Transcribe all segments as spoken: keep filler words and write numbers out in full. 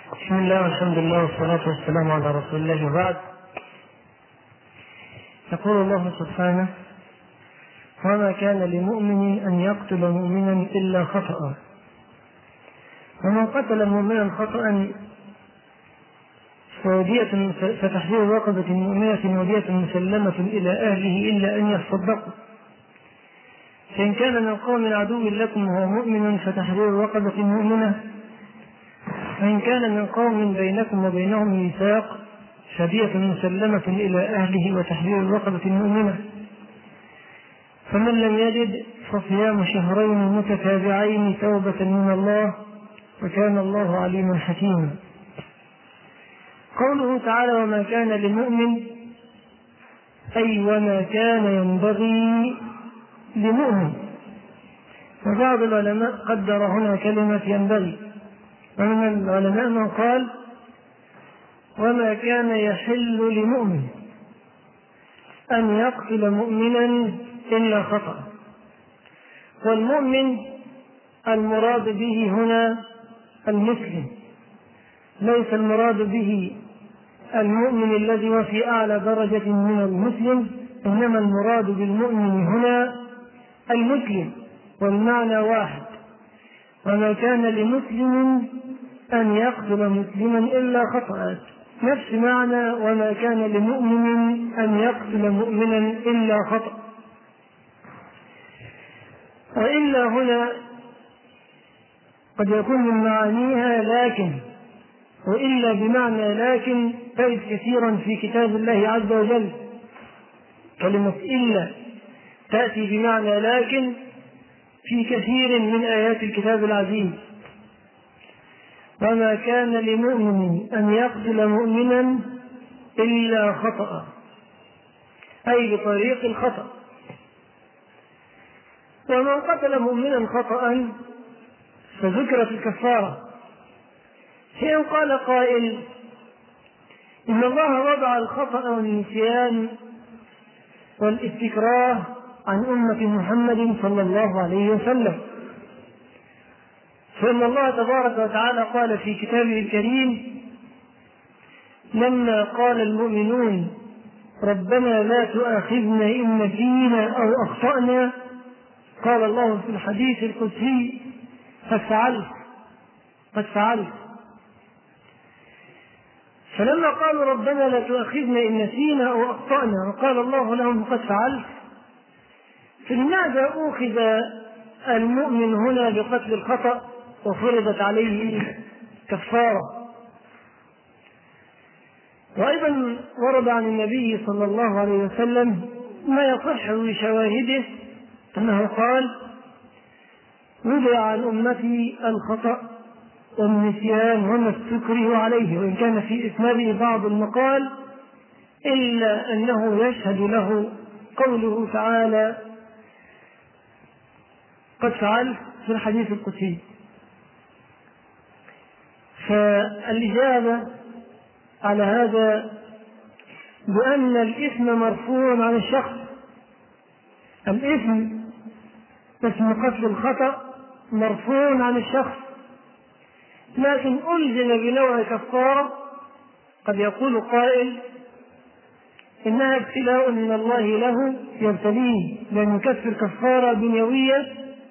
بسم الله والحمد لله والصلاة والسلام على رسول الله وبعد. يقول الله سبحانه: وما كان لمؤمن أن يقتل مؤمنا إلا خطأ، ومن قتل مؤمنا خطأ فتحرير رقبة مؤمنة ودية مسلمة إلى أهله إلا أن يصدقوا، فإن كان من قوم عدو لكم وهو مؤمن فتحرير رقبة مؤمنة، فإن كان من قوم بينكم وبينهم ميثاق فدية مسلمة إلى أهله وتحرير رقبة مؤمنة، فمن لم يجد فصيام شهرين متتابعين توبة من الله وكان الله عليما حكيما. قوله تعالى: وما كان لمؤمن، أي وما كان ينبغي لمؤمن. وبعض العلماء قدر هنا كلمة ينبغي، ومن العلماء من قال: وما كان يحل لمؤمن أن يقتل مؤمنا إلا خطأ. والمؤمن المراد به هنا المسلم، ليس المراد به المؤمن الذي هو في أعلى درجة من المسلم، إنما المراد بالمؤمن هنا المسلم، والمعنى واحد. وما كان لمسلم أن يقتل مسلما إلا خطأ، نفس معنى وما كان لمؤمن أن يقتل مؤمنا إلا خطأ. وإلا هنا قد يكون من معانيها لكن، وإلا بمعنى لكن تجد كثيرا في كتاب الله عز وجل. كلمة إلا تأتي بمعنى لكن في كثير من آيات الكتاب العزيز. وما كان لمؤمن أن يقتل مؤمنا إلا خطأ، أي بطريق الخطأ. ومن قتل مؤمنا خطأ فذكرت الكفارة. حين قال قائل: إن الله وضع الخطأ والنسيان والاستكراه عن أمة محمد صلى الله عليه وسلم، فإن الله تبارك وتعالى قال في كتابه الكريم لما قال المؤمنون ربنا لا تؤاخذنا إن نسينا أو أخطأنا، قال الله في الحديث القدسي: قد فعلت قد فعلت. فلما قالوا ربنا لا تؤاخذنا إن نسينا أو أخطأنا وقال الله لهم قد فعلت، فلماذا أخذ المؤمن هنا بقتل الخطأ وفرضت عليه كفارة؟ وأيضا ورد عن النبي صلى الله عليه وسلم ما يصح بشواهده أنه قال: وضع عن أمتي الخطأ والنسيان وما استكره عليه، وإن كان في إسناده بعض المقال إلا أنه يشهد له قوله تعالى قد فعلت في الحديث القدسي. فالإجابة على هذا بأن الإثم مرفوع عن الشخص. الإثم اسم قتل الخطأ مرفوع عن الشخص، لكن ألزم بنوع كفارة. قد يقول قائل إنها ابتلاء من الله له يبتليه، لأن يكفر كفارة دنيوية،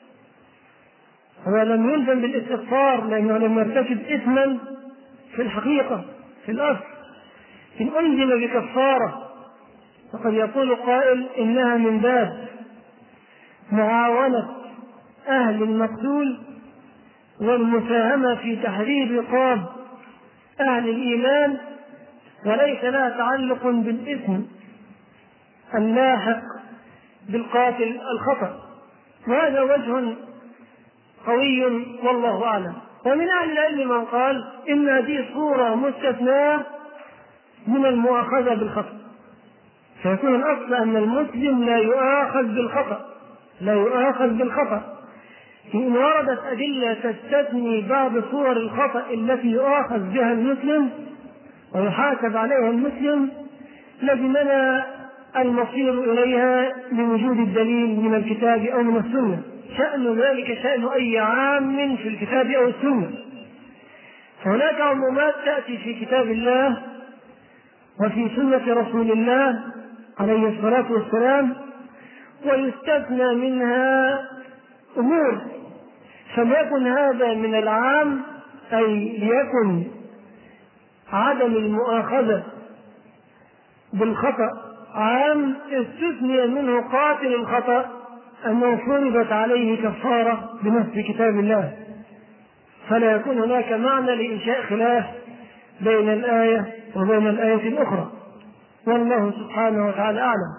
هو لم يلزم بالاستغفار لأنه لم يرتكب إثما في الحقيقة في الأصل، إن ألزم بكفارة. فقد يقول قائل إنها من باب معاونة أهل المقتول والمساهمة في تحرير رقاب أهل الإيمان، وليس لها تعلق بالإثم اللاحق بالقاتل الخطأ. وهذا وجه قوي والله أعلم. ومن أهل العلم من قال إن هذه صورة مستثناة من المؤاخذة بالخطأ، فيكون الأصل أن المسلم لا يؤاخذ بالخطأ لا يؤاخذ بالخطأ إن وردت أدلة تستثني بعض صور الخطأ التي يؤاخذ بها المسلم ويحاسب عليها المسلم، لزمنا المصير إليها لوجود الدليل من الكتاب أو من السنة. شأن ذلك شأن أي عام في الكتاب أو السنة. هناك عمومات تأتي في كتاب الله وفي سنة رسول الله عليه الصلاة والسلام، ويستثنى منها أمور، فليكن هذا من العام، أي ليكن عدم المؤاخذة بالخطأ عام، استثني منه قاتل الخطأ أنه فرضت عليه كفارة بنص كتاب الله، فلا يكون هناك معنى لإنشاء خلاف بين الآية وبين الآية الأخرى، والله سبحانه وتعالى أعلم.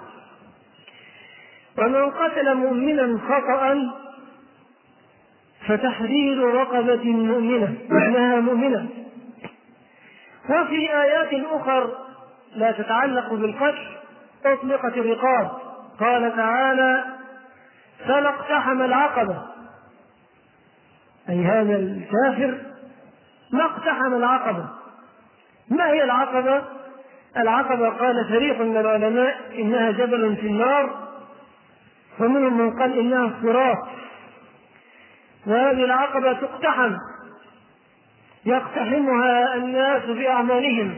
ومن قتل مؤمنا خطأ فتحرير رقبة مؤمنة معناها مؤمنة. وفي آيات أخرى لا تتعلق بالقتل أطلقت الرقاب، قال تعالى: فلا اقتحم العقبة، أي هذا الكافر ما اقتحم العقبة. ما هي العقبة؟ العقبة قال فريق من العلماء إنها جبل في النار، ومنهم من قال إنها الصراط، وهذه العقبة تقتحم، يقتحمها الناس بأعمالهم،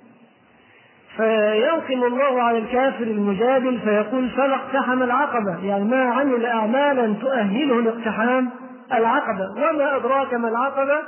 فينقم الله على الكافر المجادل فيقول: فلا اقتحم العقبة، يعني ما عمل أعمالا تؤهله لاقتحام العقبة. وما أدراك ما العقبة؟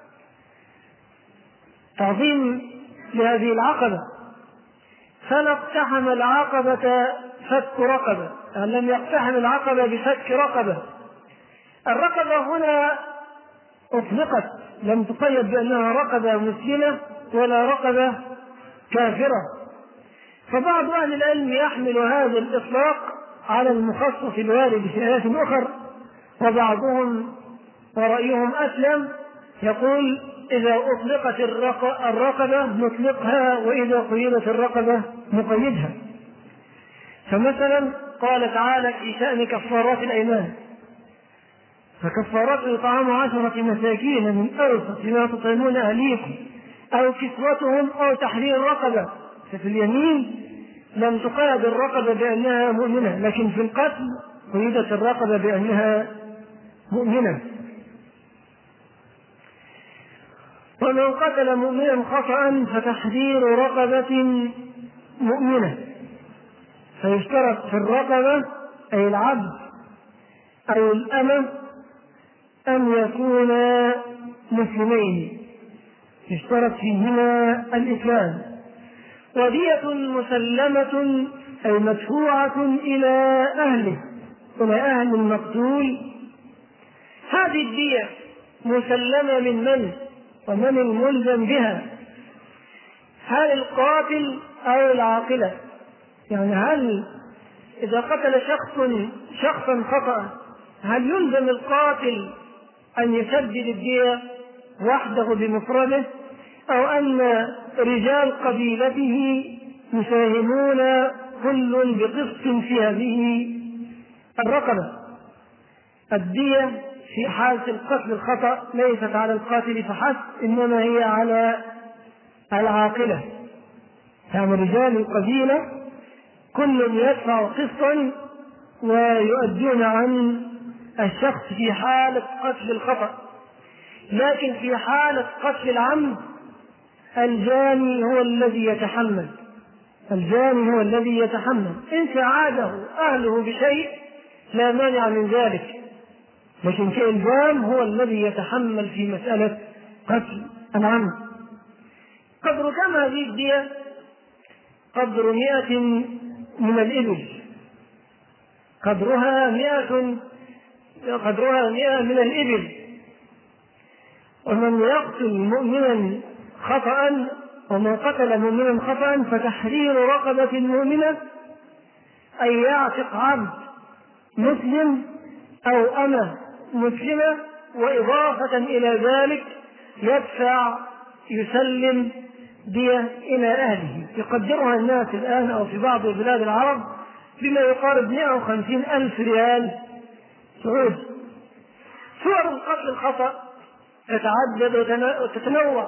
تعظيم لهذه العقبة. فلا اقتحم العقبة فك رقبة، يعني لم يقتحم العقبة بفك رقبة. الرقبة هنا أطلقت، لم تقيد بأنها رقبة مسلمة ولا رقبة كافرة، فبعض أهل العلم يحمل هذا الإطلاق على المخصص الوارد في آيات أخرى، وبعضهم ورأيهم أسلم يقول: إذا أطلقت الرقبة نطلقها، وإذا قيدت الرقبة نقيدها. فمثلا قال تعالى في شأن كفارات الأيمان: فكفارات إطعام عشرة مساكين من أوسط ما تطعمون أهليكم أو كسوتهم أو تحرير رقبة. ففي اليمين لم تقيد الرقبة بأنها مؤمنة، لكن في القتل قيدت الرقبة بأنها مؤمنة. ومن قتل مؤمنا خطأ فتحرير رقبة مؤمنة، فيشترط في الرقبة أي العبد أو الأمة أن يكونا مسلمين، يشترط فيهما الإسلام. ودية مسلمة أي مدفوعة إلى أهله، إلى أهل المقتول. هذه الدية مسلمة من من؟ ومن الملزم بها؟ هل القاتل أو العاقلة؟ يعني هل إذا قتل شخص شخصا خطأ هل يلزم القاتل أن يسدد الدية وحده بمفرده، أو أن رجال قبيلته يساهمون كل بقسط في هذه الرقبة؟ الدية في حالة القتل الخطأ ليست على القاتل فحسب، إنما هي على العاقلة، يعني رجال القبيلة كل يدفع قسطا ويؤدون عن الشخص في حالة قتل الخطأ. لكن في حالة قتل العمد الجاني هو الذي يتحمل، الجاني هو الذي يتحمل. إن ساعده أهله بشيء لا مانع من ذلك، لكن كإلزام هو الذي يتحمل في مسألة قتل العمد. قدر كم هذه الدية؟ قدر مئة من الإبل، قدرها مئة قدرها مئة من الإبل. ومن يقتل مؤمنا خطأ ومن قتل مؤمنا خطأ فتحرير رقبة مؤمنة، أي يعتق عبد مسلم أو أمة مسلمة، وإضافة إلى ذلك يدفع يسلم دية إلى أهله، يقدرها الناس الآن أو في بعض بلاد العرب بما يقارب مئة وخمسين ألف ريال سعودي. صور القتل الخطأ تتعدد وتتنوع،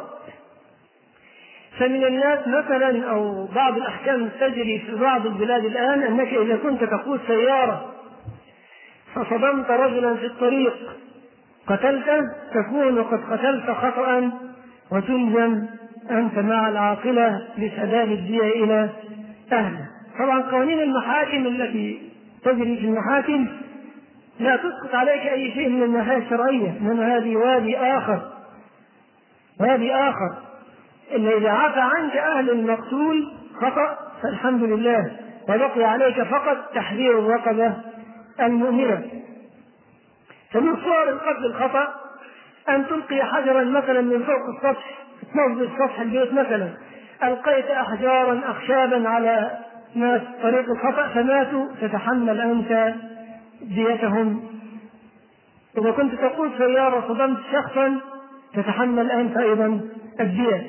فمن الناس مثلا أو بعض الأحكام تجري في بعض البلاد الآن أنك إذا كنت تقود سيارة فصدمت رجلا في الطريق قتلته تكون قد قتلت خطأ وتلزم أنت مع العاقلة بسداد الدية إلى أهله. طبعا قوانين المحاكم التي تجري في المحاكم لا تسقط عليك أي شيء من الناحية الشرعية، إنما هذه وادي آخر وادي آخر إلا إذا عفى عنك أهل المقتول خطأ فالحمد لله، وبقي عليك فقط تحرير الرقبة المؤمنة. فمن صور القتل الخطأ أن تلقي حجرا مثلا من فوق السطح، تنظف سطح البيت مثلا، ألقيت أحجارا أخشابا على ناس طريق الخطأ فماتوا، تتحمل أنت ديتهم. إذا كنت تقود سيارة صدمت شخصا تتحمل أنت أيضا الدية.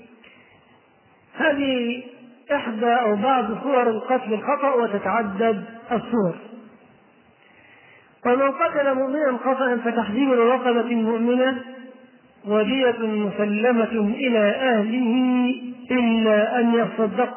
هذه إحدى أو بعض صور القتل الخطأ وتتعدد الصور. ومن قتل مؤمنا خطأ فتحرير رقبة مؤمنة ودية مسلمة إلى أهله إلا أن يصدق.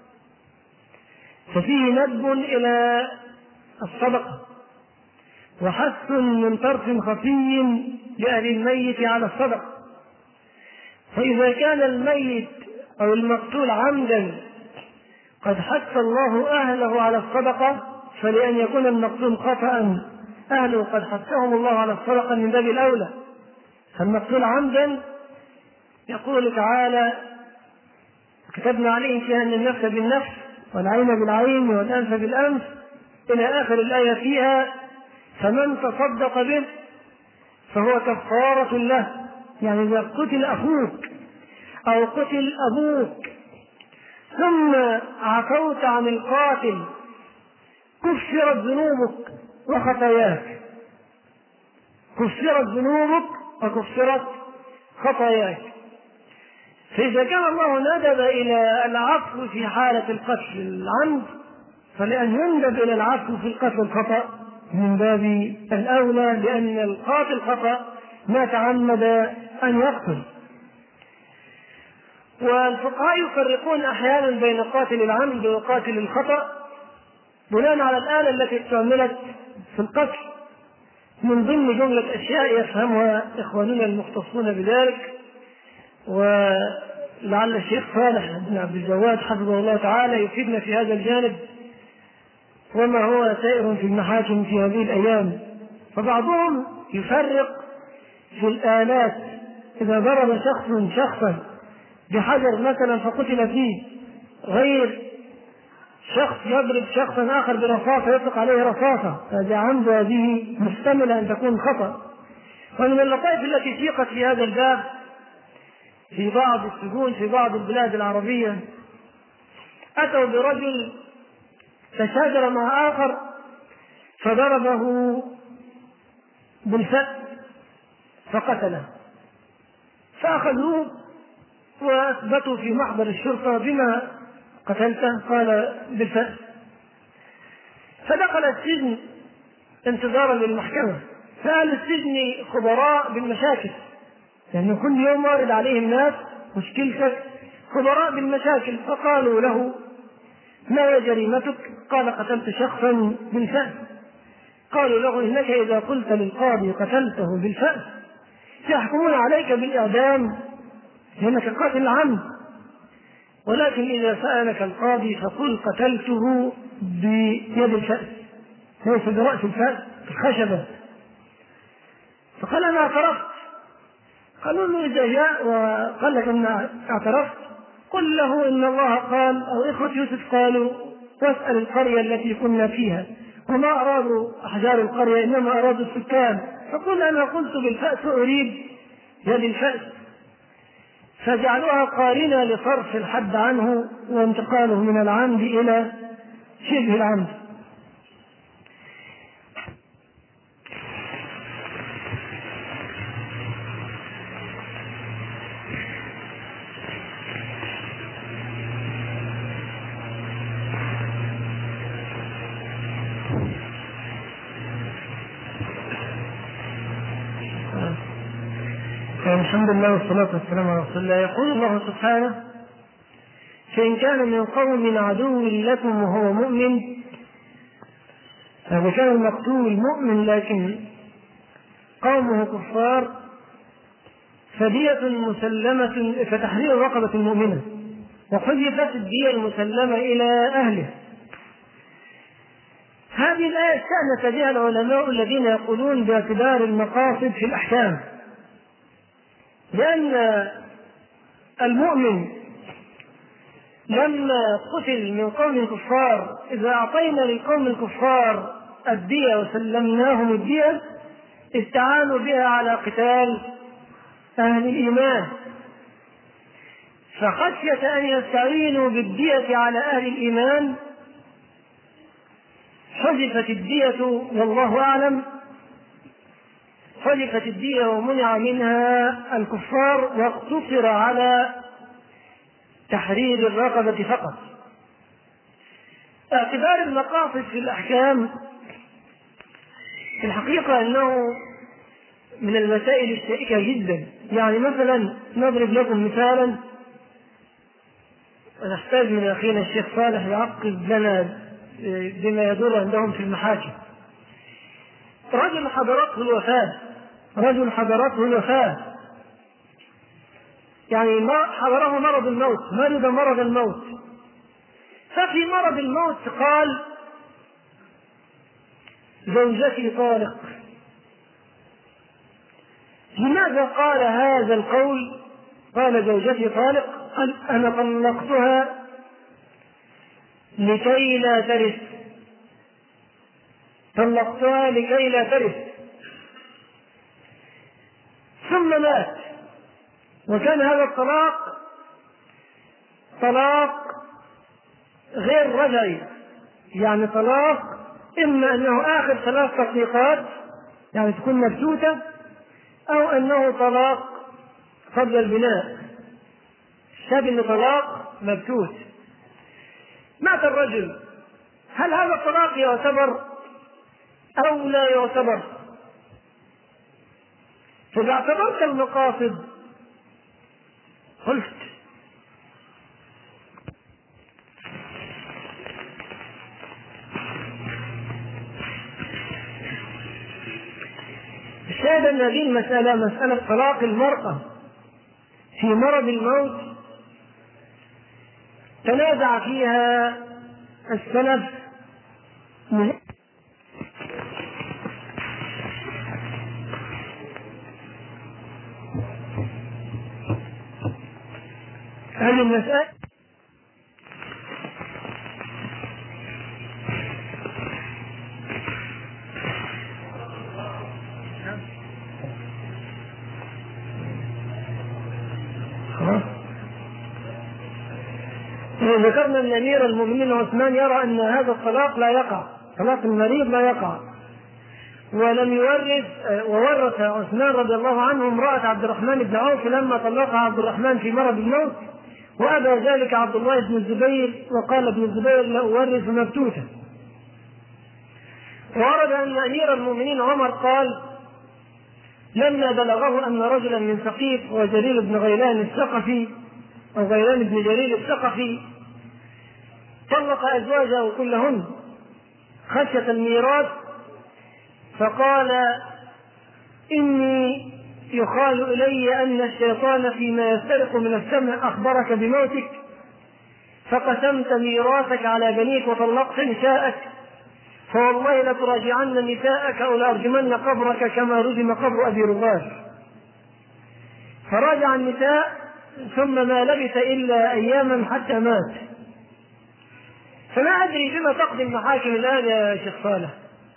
ففيه ندب إلى الصدقة وحث من طرف خفي لأهل الميت على الصدقة. فإذا كان الميت أو المقتول عمدا قد حث الله أهله على الصدقة، فلأن يكون المقتول خطأ أهله قد حثهم الله على الصدقة من باب الأولى. فالمقتول عمدا يقول تعالى: كتبنا عليهم فيها أن النفس بالنفس والعين بالعين والأنف بالأنف إلى آخر الآية فيها. فمن تصدق به فهو كفارة له. يعني إذا قتل أخوك أو قتل أبوك ثم عفوت عن القاتل كفرت ذنوبك وخطاياك، كفرت ذنوبك وكفرت خطاياك. فإذا كان الله ندب إلى العفو في حالة القتل العمد فلأن يندب إلى العفو في القتل الخطأ من باب الأولى، لأن القاتل خطأ ما تعمد أن يقتل. والفقهاء يفرقون أحيانا بين قاتل العمد وقاتل الخطأ بناء على الآلة التي استعملت في القتل، من ضمن جملة أشياء يفهمها إخواننا المختصون بذلك. ولعل الشيخ صالح بن عبد الجواد حفظه الله تعالى يفيدنا في هذا الجانب وما هو سائر في المحاكم في هذه الأيام. فبعضهم يفرق في الآلات، إذا ضرب شخص شخصا بحجر مثلا فقتل فيه، غير شخص يضرب شخصا آخر برصاصة يطلق عليه رصاصة، هذا عمد هذه محتملة أن تكون خطأ. ومن اللطائف التي سيقت في هذا الباب في بعض السجون في بعض البلاد العربية، أتوا برجل تشاجر مع آخر فضربه بالفأس فقتله، فأخذوه وأثبتوا في محضر الشرطة: بما قتلته؟ قال: بالفأس. فدخل السجن انتظارا للمحكمة. فأهل السجن خبراء بالمشاكل، لأنه يعني كل يوم وارد عليهم ناس مشكلتك، خبراء بالمشاكل. فقالوا له: ما هي جريمتك؟ قال: قتلت شخصا بالفأس. قالوا له: إنك إذا قلت للقاضي قتلته بالفأس يحكمون عليك بالإعدام لأنك قاتل العمد، ولكن إذا سألك القاضي فقل قتلته بيد الفأس ليس برأس الفأس الخشبة. فقال: أنا اعترفت. قالوا له: إذا جاء وقال لك أن اعترفت قل له إن الله قال، أو إخوة يوسف قالوا: واسأل القرية التي كنا فيها وما أرادوا أحجار القرية إنما أرادوا السكان، فقل أنا قلت بالفأس أريد يد الفأس. فجعلوها قارنة لصرف الحد عنه وانتقاله من العمد إلى شبه العمد. الحمد لله والصلاة والسلام على رسول الله. يقول الله سبحانه: فإن كان من قوم عدو لكم وهو مؤمن، إذا كان المقتول مؤمن لكن قومه كفار فدية مسلمة فتحرير رقبة مؤمنة، وحذفت الدية المسلمة إلى أهله. هذه الآية استأنس بها العلماء الذين يقولون باعتبار المقاصد في الأحكام، لأن المؤمن لما قتل من قوم الكفار إذا أعطينا للقوم الكفار الدية وسلمناهم الدية استعانوا بها على قتال أهل الإيمان، فخشية أن يستعينوا بالدية على أهل الإيمان حذفت الدية والله أعلم، حذفت الدية ومنع منها الكفار واقتصر على تحرير الرقبة فقط. اعتبار المقاصد في الأحكام في الحقيقة أنه من المسائل الشائكة جدا. يعني مثلا نضرب لكم مثالا ونحتاج من أخينا الشيخ صالح يعقد لنا بما يدور عندهم في المحاكم. رجل حضرته الوفاة رجل حضرته الوفاة يعني حضره مرض الموت، مرض مرض الموت، ففي مرض الموت قال زوجتي طالق. لماذا قال هذا القول؟ قال زوجتي طالق، قال أنا طلقتها لكي لا ترث، طلقتها لكي لا ترث، ثم مات. وكان هذا الطلاق طلاق غير رجعي، يعني طلاق إما أنه آخر ثلاث تطليقات يعني تكون مبتوتة، أو أنه طلاق قبل البناء، شبه طلاق مبتوت. مات الرجل، هل هذا الطلاق يعتبر أو لا يعتبر؟ فإذا اعتبرت المقاصد قلت الشاهد أن هذه المسألة مسألة طلاق المرأة في مرض الموت تنازع فيها السلف هذه المسألة ذكرنا أن أمير المؤمنين عثمان يرى أن هذا الطلاق لا يقع، طلاق المريض لا يقع، ولم يورث، وورث عثمان رضي الله عنه امرأة عبد الرحمن بن عوف لما طلقها عبد الرحمن في مرض الموت، وأبى ذلك عبد الله بن الزبير، وقال ابن الزبير لا أورث مبتوتا. ورد أن أمير المؤمنين عمر قال لما بلغه أن رجلا من ثقيف وجرير بن غيلان الثقفي أو غيلان بن جرير الثقفي طلق أزواجه كلهن خشية الميراث، فقال إني يقال إلي أن الشيطان فيما يسترق من السمع أخبرك بموتك فقسمت ميراثك على بنيك وطلقت نساءك، فوالله لتراجعن نساءك أو لأرجمن قبرك كما رجم قبر أبي رغاث. فراجع النساء ثم ما لبث إلا أياما حتى مات. فما أدري بما تقضي المحاكم الآن يا شيخ صالح.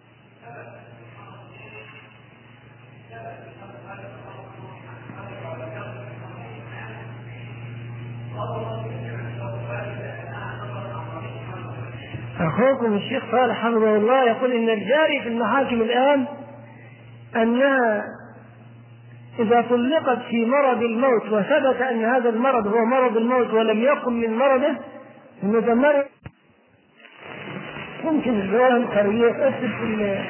أخوكم الشيخ صالح حفظه الله يقول إن الجاري في المحاكم الآن أنها إذا طلقت في مرض الموت وثبت أن هذا المرض هو مرض الموت ولم يكن من مرضه إنه ده مرض ممكن الزواج الخارجية تأثر في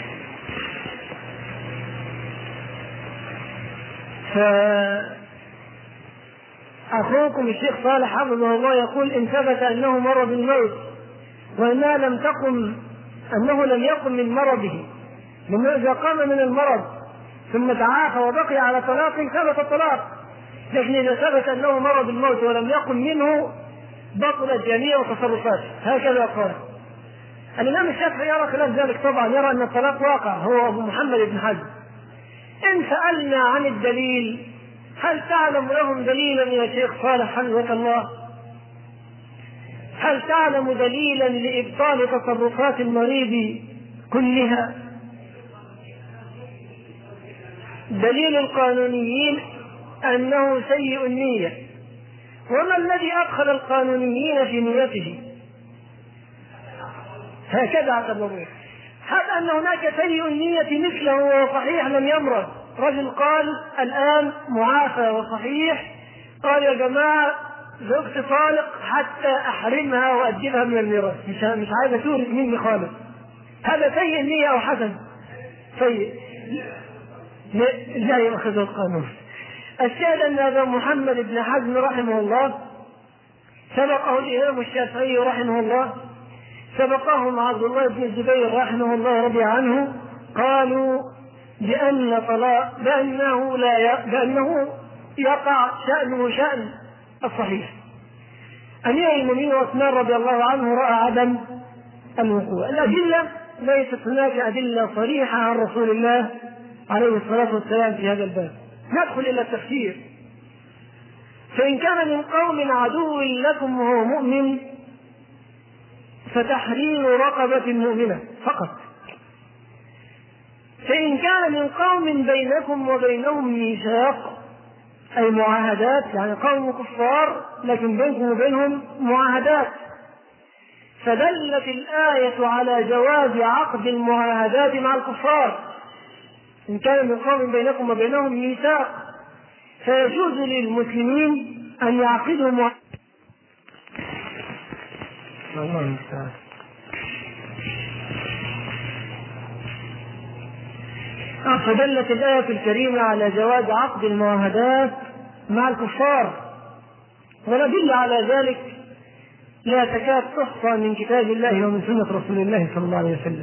فأخوكم الشيخ صالح حفظه الله يقول إن ثبت أنه مرض الموت وأنها لم تقم أنه لم يقم من مرضه، لأنه إذا قام من المرض ثم تعافى وبقي على طلاق ثبت الطلاق، لكن إذا ثبت أنه مر بالموت ولم يقم منه بطلت جميع تصرفاته. هكذا قال الإمام الشافعي. يرى خلاف ذلك طبعا، يرى أن الطلاق واقع، هو أبو محمد بن حزم. إن سألنا عن الدليل، هل تعلم لهم دليلا يا شيخ صالح حفظك الله؟ هل تعلم دليلا لإبطال تصرفات المريض كلها؟ دليل القانونيين أنه سيء النية. وما الذي أدخل القانونيين في نيته؟ هكذا اعتبروه. حتى أن هناك سيء النية مثله وصحيح لم يمرض. رجل قال الآن معافى وصحيح، قال يا جماعة زوجتي طالق حتى أحرمها وأجلها من الميراث، مش مش عايزة تورث مني خالص. هذا سيء النية أو حسن؟ سيء، لا يأخذ القانون. الشاهد أن هذا محمد بن حزم رحمه الله سبقه الإمام الشافعي رحمه الله، سبقهم عبد الله بن الزبير رحمه الله رضي عنه، قالوا بأن طلاق بأنه لا ي... بأنه يقع شأنه شأن الصحيح. أمير المؤمنين عثمان رضي الله عنه رأى عدم الوقوع. الأدلة ليست هناك أدلة صريحة عن رسول الله عليه الصلاة والسلام في هذا الباب. ندخل إلى التفسير. فإن كان من قوم عدو لكم وهو مؤمن فتحرير رقبة مؤمنة فقط. فإن كان من قوم بينكم وبينهم ميثاق أي معاهدات، يعني قوم كفار لكن بينكم وبينهم معاهدات، فدلت الآية على جواز عقد المعاهدات مع الكفار. إن كان من قوم بينكم وبينهم ميثاق فيجوز للمسلمين أن يعقدوا معاهدات. فدلت الآية الكريمة على جواز عقد المعاهدات مع الكفار، والأدلة على ذلك لا تكاد تحصى من كتاب الله ومن سنة رسول الله صلى الله عليه وسلم.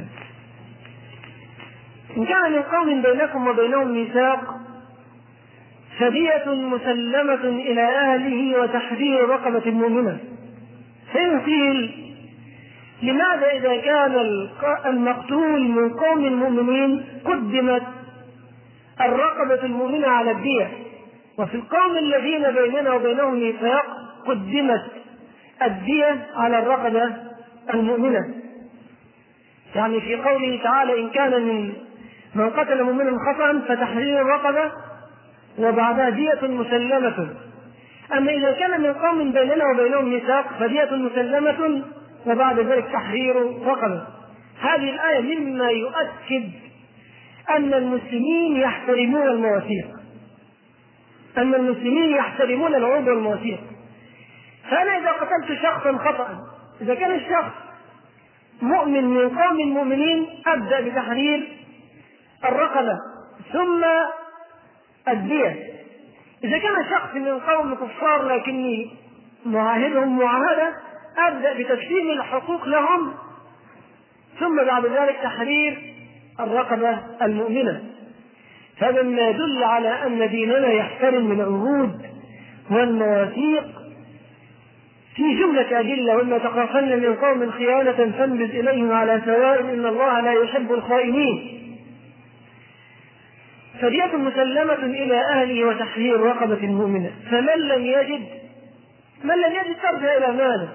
إن كان من قوم بينكم وبينهم ميثاق فدية مسلمة إلى أهله وتحرير رقبة مؤمنة. فإن قيل لماذا إذا كان المقتول من قوم المؤمنين قدمت الرقبة المؤمنة على الدية، وفي القوم الذين بيننا وبينهم ميثاق قدمت الدية على الرقبة المؤمنة؟ يعني في قوله تعالى إن كان من من قتل مؤمنا خطأ فتحرير الرقبة وبعدها دية مسلمة. أما إذا كان من قوم بيننا وبينهم ميثاق فدية مسلمة وبعد ذلك تحرير رقبة. هذه الآية مما يؤكد أن المسلمين يحترمون المواثيق، أن المسلمين يحترمون العهود والمواثيق. فأنا إذا قتلت شخصا خطأ، إذا كان الشخص مؤمن من قوم المؤمنين أبدأ بتحرير الرقبة ثم الدية. إذا كان شخص من قوم كفار لكني معاهدهم معاهدة أبدأ بتسليم الحقوق لهم ثم بعد ذلك تحرير الرقبة المؤمنة. هذا ما يدل على أن ديننا يحترم العهود والمواثيق في جملة أدلة. وإما تخافن من قوم خيانة فانبذ إليهم على سواء إن الله لا يحب الخائنين. فدية مسلمة إلى أهله وتحرير رقبة مؤمنة. فمن لم يجد من لم يجد ترجع إلى ماله.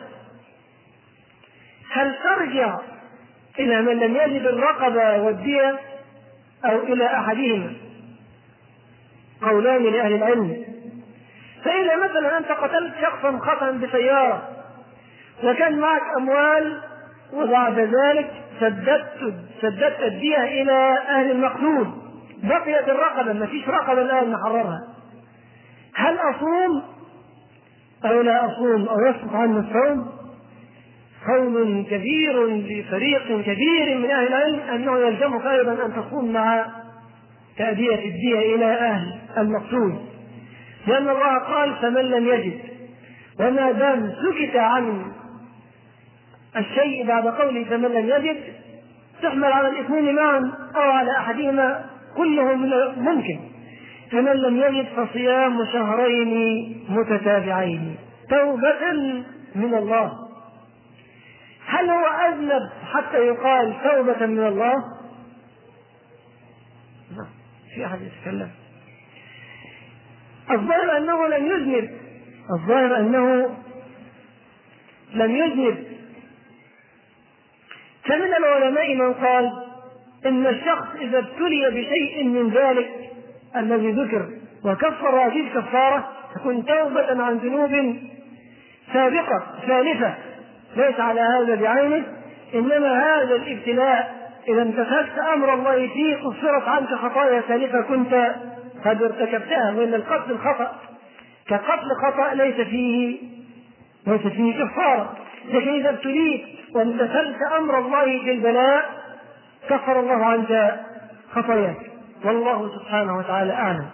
هل ترجع إلى من لم يجد الرقبة والدية أو إلى أحدهما؟ قولان لأهل العلم. فإذا مثلا أنت قتلت شخصا خطأ بسيارة وكان معك أموال وبعد ذلك سددت سددت الدية إلى أهل المقتول، بقيت الرقبة، ما فيش رقبة الآن نحررها، هل أصوم أو لا أصوم أو يسقط عني الصوم؟ قول كبير لفريق كبير من أهل العلم أنه يلزمك أيضا أن تصوم مع تأدية الدية إلى أهل المقتول، لأن الله قال فمن لم يجد. وما دام سكت عن الشيء بعد قوله فمن لم يجد تحمل على الاثنين معا أو على أحدهما، كلهم ممكن. فمن لم يجد فصيام شهرين متتابعين توبة من الله. هل هو أذنب حتى يقال توبة من الله؟ لا، في أحد يتكلم. الظاهر أنه لم يذنب، الظاهر أنه لم يذنب. فمن العلماء من قال إن الشخص إذا ابتلي بشيء من ذلك الذي ذكر وكفر هذه الكفارة تكون توبة عن ذنوب سابقة سالفة ليس على هذا بعينه، إنما هذا الابتلاء إذا امتثلت أمر الله فيه كفرت عنك خطايا سالفة كنت قد ارتكبتها. وإن القتل الخطأ كقتل خطأ ليس فيه ليس فيه كفارة، لكن إذا ابتليت وامتثلت أمر الله في البلاء كفر الله عنك خطاياك، والله سبحانه وتعالى أعلم.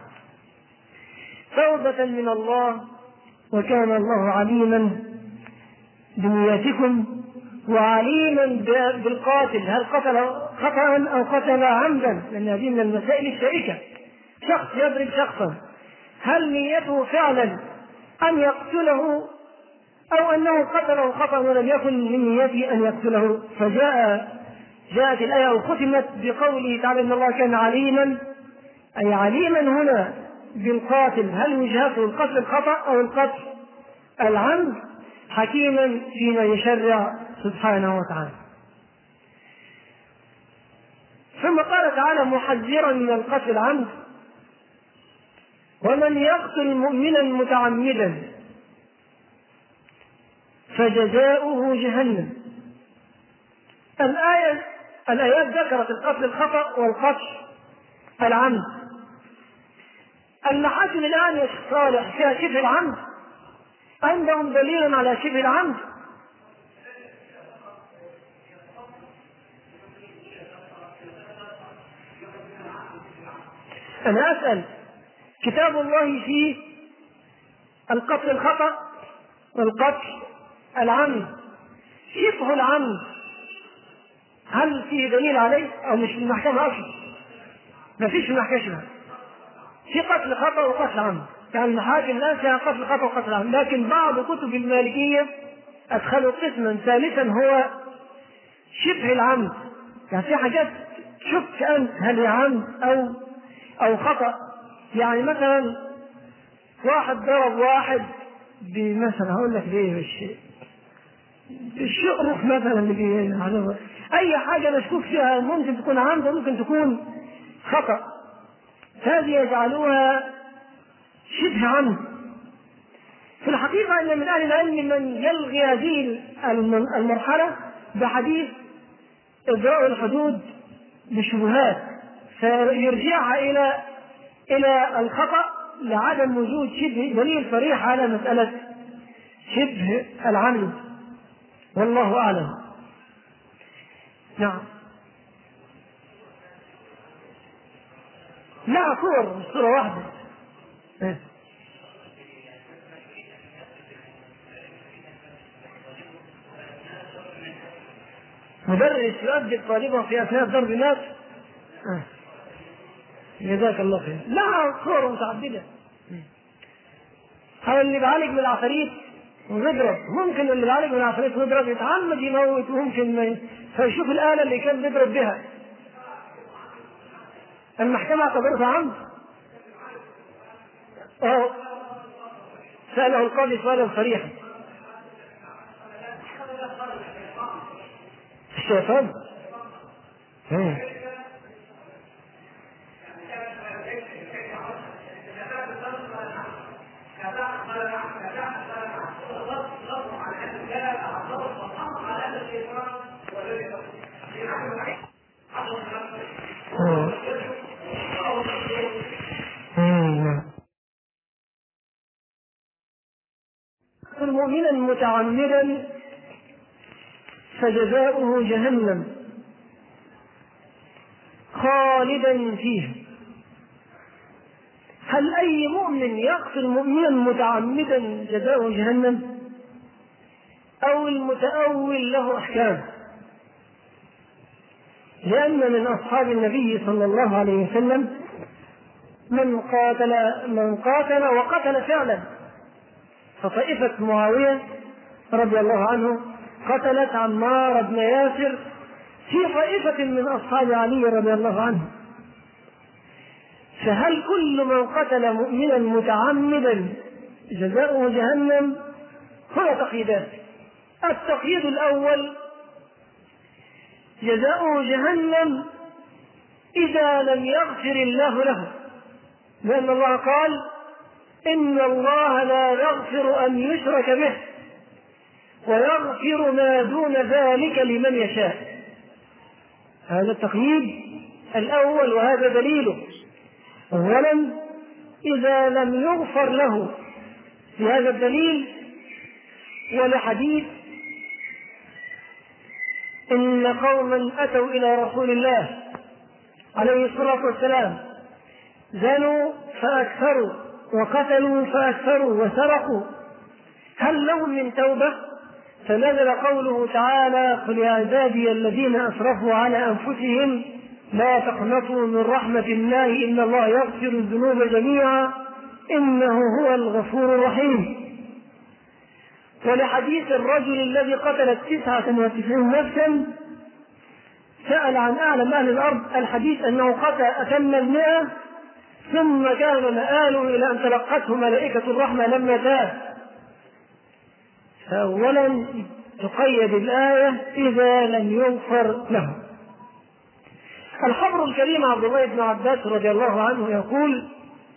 توبة من الله، وكان الله عليما بنياتكم وعليما بالقاتل، هل قتل خطأ أو قتل عمدا، لأن هذه من المسائل الشائكة. شخص يضرب شخصا، هل نيته فعلا أن يقتله أو أنه قتله خطأ ولم يكن من نيته أن يقتله؟ فجاء جاءت الآية وختمت بقوله تعالى إن الله كان عليما، أي عليما هنا بالقاتل، هل وجهته القتل الخطأ أو القتل العمد، حكيما فيما يشرع سبحانه وتعالى. ثم قال تعالى محذرا من القتل العمد ومن يقتل مؤمنا متعمدا فجزاؤه جهنم. الآية الآيات ذكرت القتل الخطأ والقتل العمد. المحاكم الآن يا شيخ صالح فيها شبه العمد، عندهم دليل على شبه العمد؟ أنا أسأل، كتاب الله فيه القتل الخطأ والقتل العمد، شبه العمد هل فيه دليل عليه أو مش في المحكمة أصلا؟ ما فيش في المحكمة شبه، في قتل خطأ وقتل عمد، يعني المحاكم الآن فيها قتل خطأ وقتل عمد، لكن بعض كتب المالكية أدخلوا قسما ثالثا هو شبه العمد، يعني في حاجات شك أنت هل هي عمد أو أو خطأ. يعني مثلا واحد ضرب واحد بمثلا هقول لك ليه بالشيء بالشقرف مثلا اللي أي حاجة مشكوك فيها ممكن تكون عمد وممكن تكون خطأ، هذه يجعلوها شبه عمد. في الحقيقة أن من أهل العلم من يلغي هذه المرحلة بحديث إجراء الحدود بالشبهات، فيرجعها إلى إلى الخطأ لعدم وجود شبه دليل صريح على مسألة شبه العمد، والله أعلم. نعم، لا صور صورة واحدة. مدرس يؤدب طالبه في أثناء ضرب الناس، جزاك الله خير، لا صور متعددة. أو اللي بعالج من العفاريت ويضرب، ممكن اللي بعالج من العفاريت ويضرب يتعمد يموت، وممكن ما فيشوف الآلة اللي كان بيضرب بها، المحكمة اعتبرتها عمد. أو سأله القاضي سؤالا صريحا، الشيطان مؤمنا متعمدا فجزاؤه جهنم خالدا فيها. هل أي مؤمن يقتل مؤمنا متعمدا جزاؤه جهنم، أو المتأول له أحكام؟ لأن من أصحاب النبي صلى الله عليه وسلم من قاتل من قاتل وقتل فعلا. فطائفة معاوية رضي الله عنه قتلت عمار بن ياسر في طائفة من أصحاب علي رضي الله عنه. فهل كل من قتل مؤمنا متعمدا جزاؤه جهنم؟ هو تقييدان. التقييد الأول: جزاؤه جهنم إذا لم يغفر الله له، لأن الله قال: إن الله لا يغفر أن يشرك به ويغفر ما دون ذلك لمن يشاء. هذا التقييد الأول، وهذا دليله. أولا، إذا لم يغفر له بهذا الدليل ولحديث إن قوما أتوا إلى رسول الله عليه الصلاة والسلام زنوا فأكثروا وقتلوا فأكثروا وسرقوا، هل لهم من توبة؟ فنزل قوله تعالى: قل يا عبادي الذين أسرفوا على أنفسهم لا تقنطوا من رحمة الله إن الله يغفر الذنوب جميعا إنه هو الغفور الرحيم. ولحديث الرجل الذي قتل تسعة وتسعين نفسا سأل عن أعلم أهل الأرض، الحديث أنه قتل أتم المئة ثم كان مآله إلى أن تلقته ملائكة الرحمة لما تاب. فأولا تقيد الآية إذا لم يغفر له. الحبر الكريم عبد الله بن عباس رضي الله عنه يقول،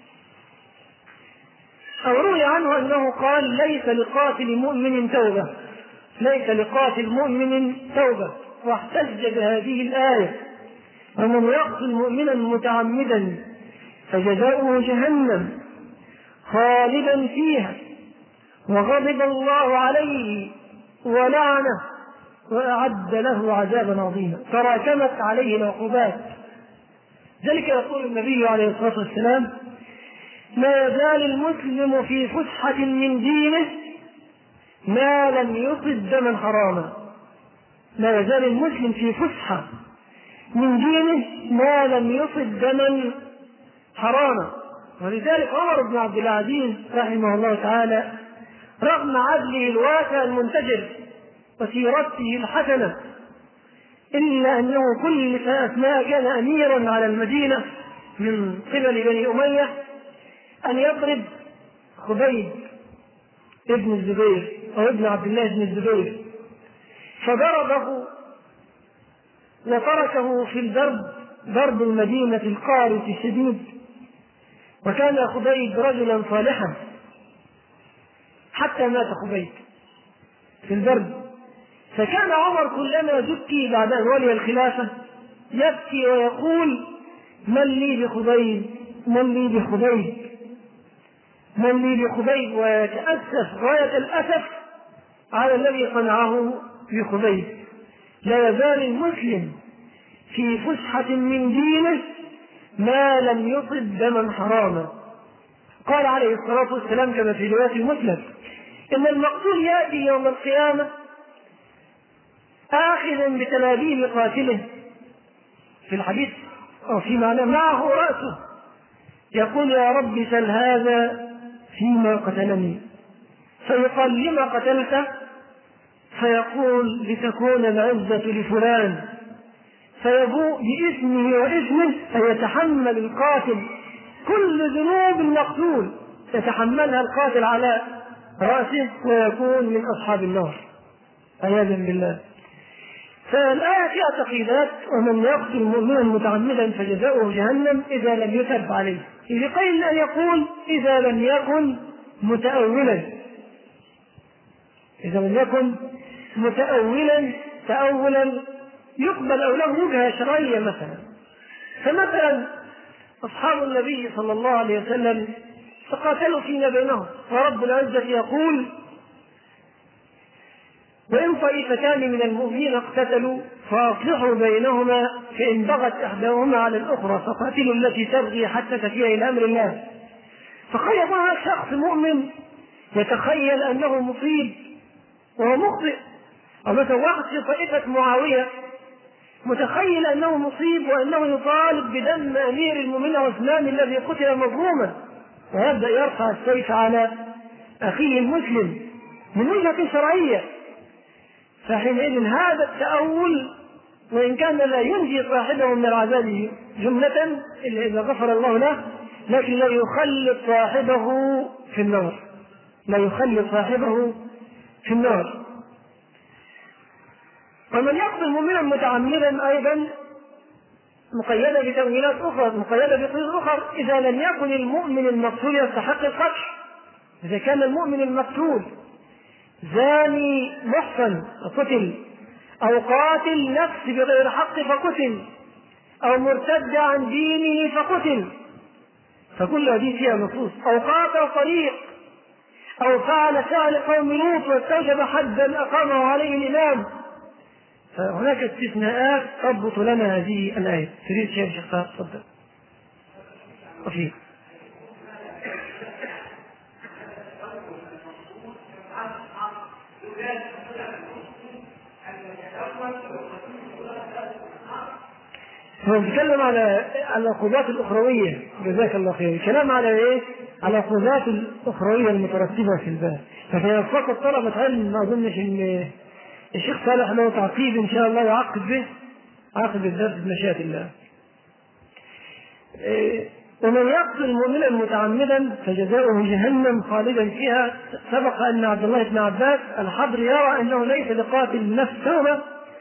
أو روي عنه أنه قال: ليس لقاتل مؤمن توبة، ليس لقاتل مؤمن توبة، واحتج بهذه الآية: ومن يقتل مؤمنا متعمدا فجزاؤه جهنم خالدا فيها وغضب الله عليه ولعنه وأعد له عذابا عظيما. تراكمت عليه العقوبات. ذلك يقول النبي عليه الصلاة والسلام: لا يزال المسلم في فسحة من دينه ما لم يصب دما حراما. لا يزال المسلم في فسحة من دينه ما لم يصب دما حراما. ولذلك عمر بن عبد العزيز رحمه الله تعالى رغم عدله الواسع المنتجر وسيرته الحسنة إلا أنه كلف أثناء كان أميرا على المدينة من قبل بني أمية أن يضرب خبيب ابن الزبير أو ابن عبد الله بن الزبير، فضربه وتركه في الدرب، درب المدينة القارس الشديد. وكان خبيب رجلا صالحا حتى مات خبيب في الدرب. فكان عمر كلما زكي بعد أن ولي الخلافة يبكي ويقول: من لي بخبيب، من لي بخبيب، من لي بخبيب، ويتأسف غاية الأسف على الذي صنعه بخبيب. لا يزال المسلم في فسحة من دينه ما لم يصب دما حراما. قال عليه الصلاة والسلام كما في رواية مسلم: إن المقتول يأتي يوم القيامة آخذا بتلابيب قاتله، في الحديث أو في معنى معه رأسه، يقول: يا رب سل هذا فيما قتلني. فيقال: لما قتلت؟ فيقول: لتكون العزة لفلان. فيبوء باسمه واسمه، فيتحمل القاتل كل ذنوب المقتول، يتحملها القاتل على رأسه ويكون من أصحاب النار عياذا بالله. فالآية فيها تقييدات: ومن يقتل مؤمنا متعمدا فجزاؤه جهنم إذا لم يتب عليه، بقيل أن يقول إذا لم يكن متأولا، إذا لم يكن متأولا تأولا يقبل أو له وجهة شرعية. مثلا فمثلا أصحاب النبي صلى الله عليه وسلم تقاتلوا فيما بينهم، ورب العزة يقول: وإن طائفتان من المؤمنين اقتتلوا فأصلحوا بينهما فإن بغت إحداهما على الأخرى فقاتلوا التي تبغي حتى تفيء إلى أمر الله. فقد يكون شخص مؤمن يتخيل أنه مصيب وهو مخطئ، أو مثلا واحد في طائفة معاوية متخيل أنه مصيب وأنه يطالب بدم أمير المؤمنين عثمان الذي قتل مظلوما، ويبدأ يرفع السيف على أخيه المسلم من وجهة شرعية. فحينئذ هذا التأول وإن كان لا ينجي صاحبه من العذاب جملة إلا إذا غفر الله له، لكن لا يخلد صاحبه في النار، لا يخلد صاحبه في النار. ومن يقتل مؤمنا متعمدا أيضا مقيدة بتأويلات أخرى، مقيدة بقيود أخرى، إذا لم يكن المؤمن المقتول يستحق القتل. إذا كان المؤمن المقتول زاني محصن فقتل، أو قاتل نفس بغير حق فقتل، أو مرتد عن دينه فقتل، فكل هذه فيها نصوص، أو قاطع طريق، أو فعل فعل قوم لوط واستوجب حدا أقامه عليه الإمام، فهناك استثناءات تضبط لنا هذه الآية. تريد شيء شيخ؟ تفضل. وفيه هو بيتكلم على على العقوبات الأخروية، جزاك الله خير. الكلام على إيه؟ على العقوبات الأخروية المترتبة في الباب. فكان فقط طلبة علم، ما أظنش إن الشيخ صالح له تعقيب إن شاء الله يعقد به، عقد الدرس بمشيئة الله. إيه؟ ومن يقتل مؤمنا متعمدا فجزاؤه جهنم خالدا فيها. سبق أن عبد الله بن عباس الحبري يرى أنه ليس لقاتل النفس توبة،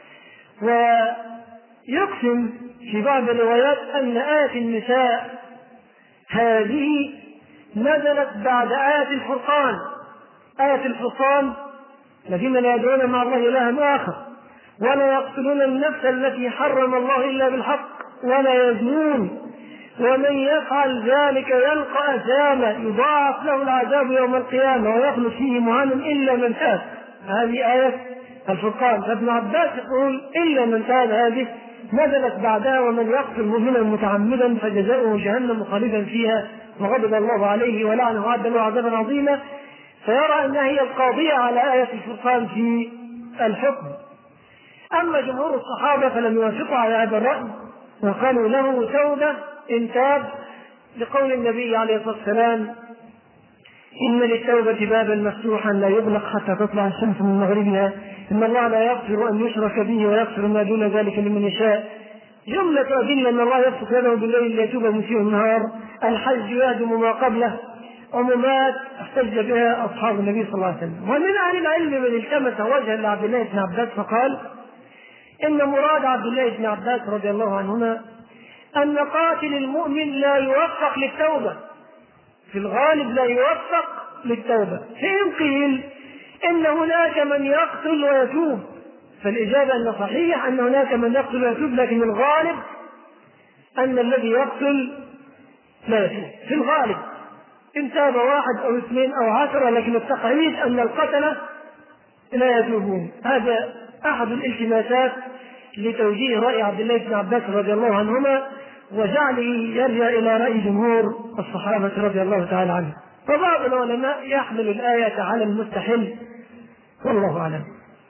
ويقسم في بعض الروايات أن آية النساء هذه نزلت بعد آية الفرقان. آية الفرقان: الذين لا يدعون مع الله إلها آخر ولا يقتلون النفس التي حرم الله إلا بالحق ولا يزنون ومن يفعل ذلك يلقى أثاما يضاعف له العذاب يوم القيامة ويخلد فيه مهانا إلا من تاب. هذه آية الفرقان. فابن عباس يقول إلا من تاب هذه نزلت بعدها: ومن يقتل مؤمنا متعمدا فجزاؤه جهنم خالدا فيها وغضب الله عليه ولعنه وأعد له عذابا عظيما. فيرى أنها هي القاضية على آية الفرقان في الحكم. أما جمهور الصحابة فلم يوافقوا على هذا الرأي وقالوا له توبة إن تاب، لقول النبي عليه الصلاة والسلام: إن للتوبة بابا مفتوحا لا يغلق حتى تطلع الشمس من مغربها، إن الله لا يغفر أن يشرك به ويغفر ما دون ذلك لمن يشاء. جملة أدلة أن الله يبسط يده بالليل ليتوب مسيء النهار، الحج يهدم ما قبله، عمومات احتج بها أصحاب النبي صلى الله عليه وسلم. ومن أهل العلم من التمس وجها لعبد الله بن عباس فقال إن مراد عبد الله بن عباس رضي الله عنهما أن قاتل المؤمن لا يوفق للتوبة، في الغالب لا يوفق للتوبة. فإن قيل إن هناك من يقتل ويتوب، فالإجابة أن صحيح أن هناك من يقتل ويتوب، لكن الغالب أن الذي يقتل لا يتوب في الغالب. إن تاب واحد أو اثنين أو عشرة، لكن التقعيد أن القتلة لا يتوبون. هذا أحد الالتماسات لتوجيه رأي عبد الله بن عباس رضي الله عنهما وجعله يرجع إلى رأي جمهور الصحابة رضي الله تعالى عنهم. وبعض العلماء يحمل الآية على المستحل، والله أعلم.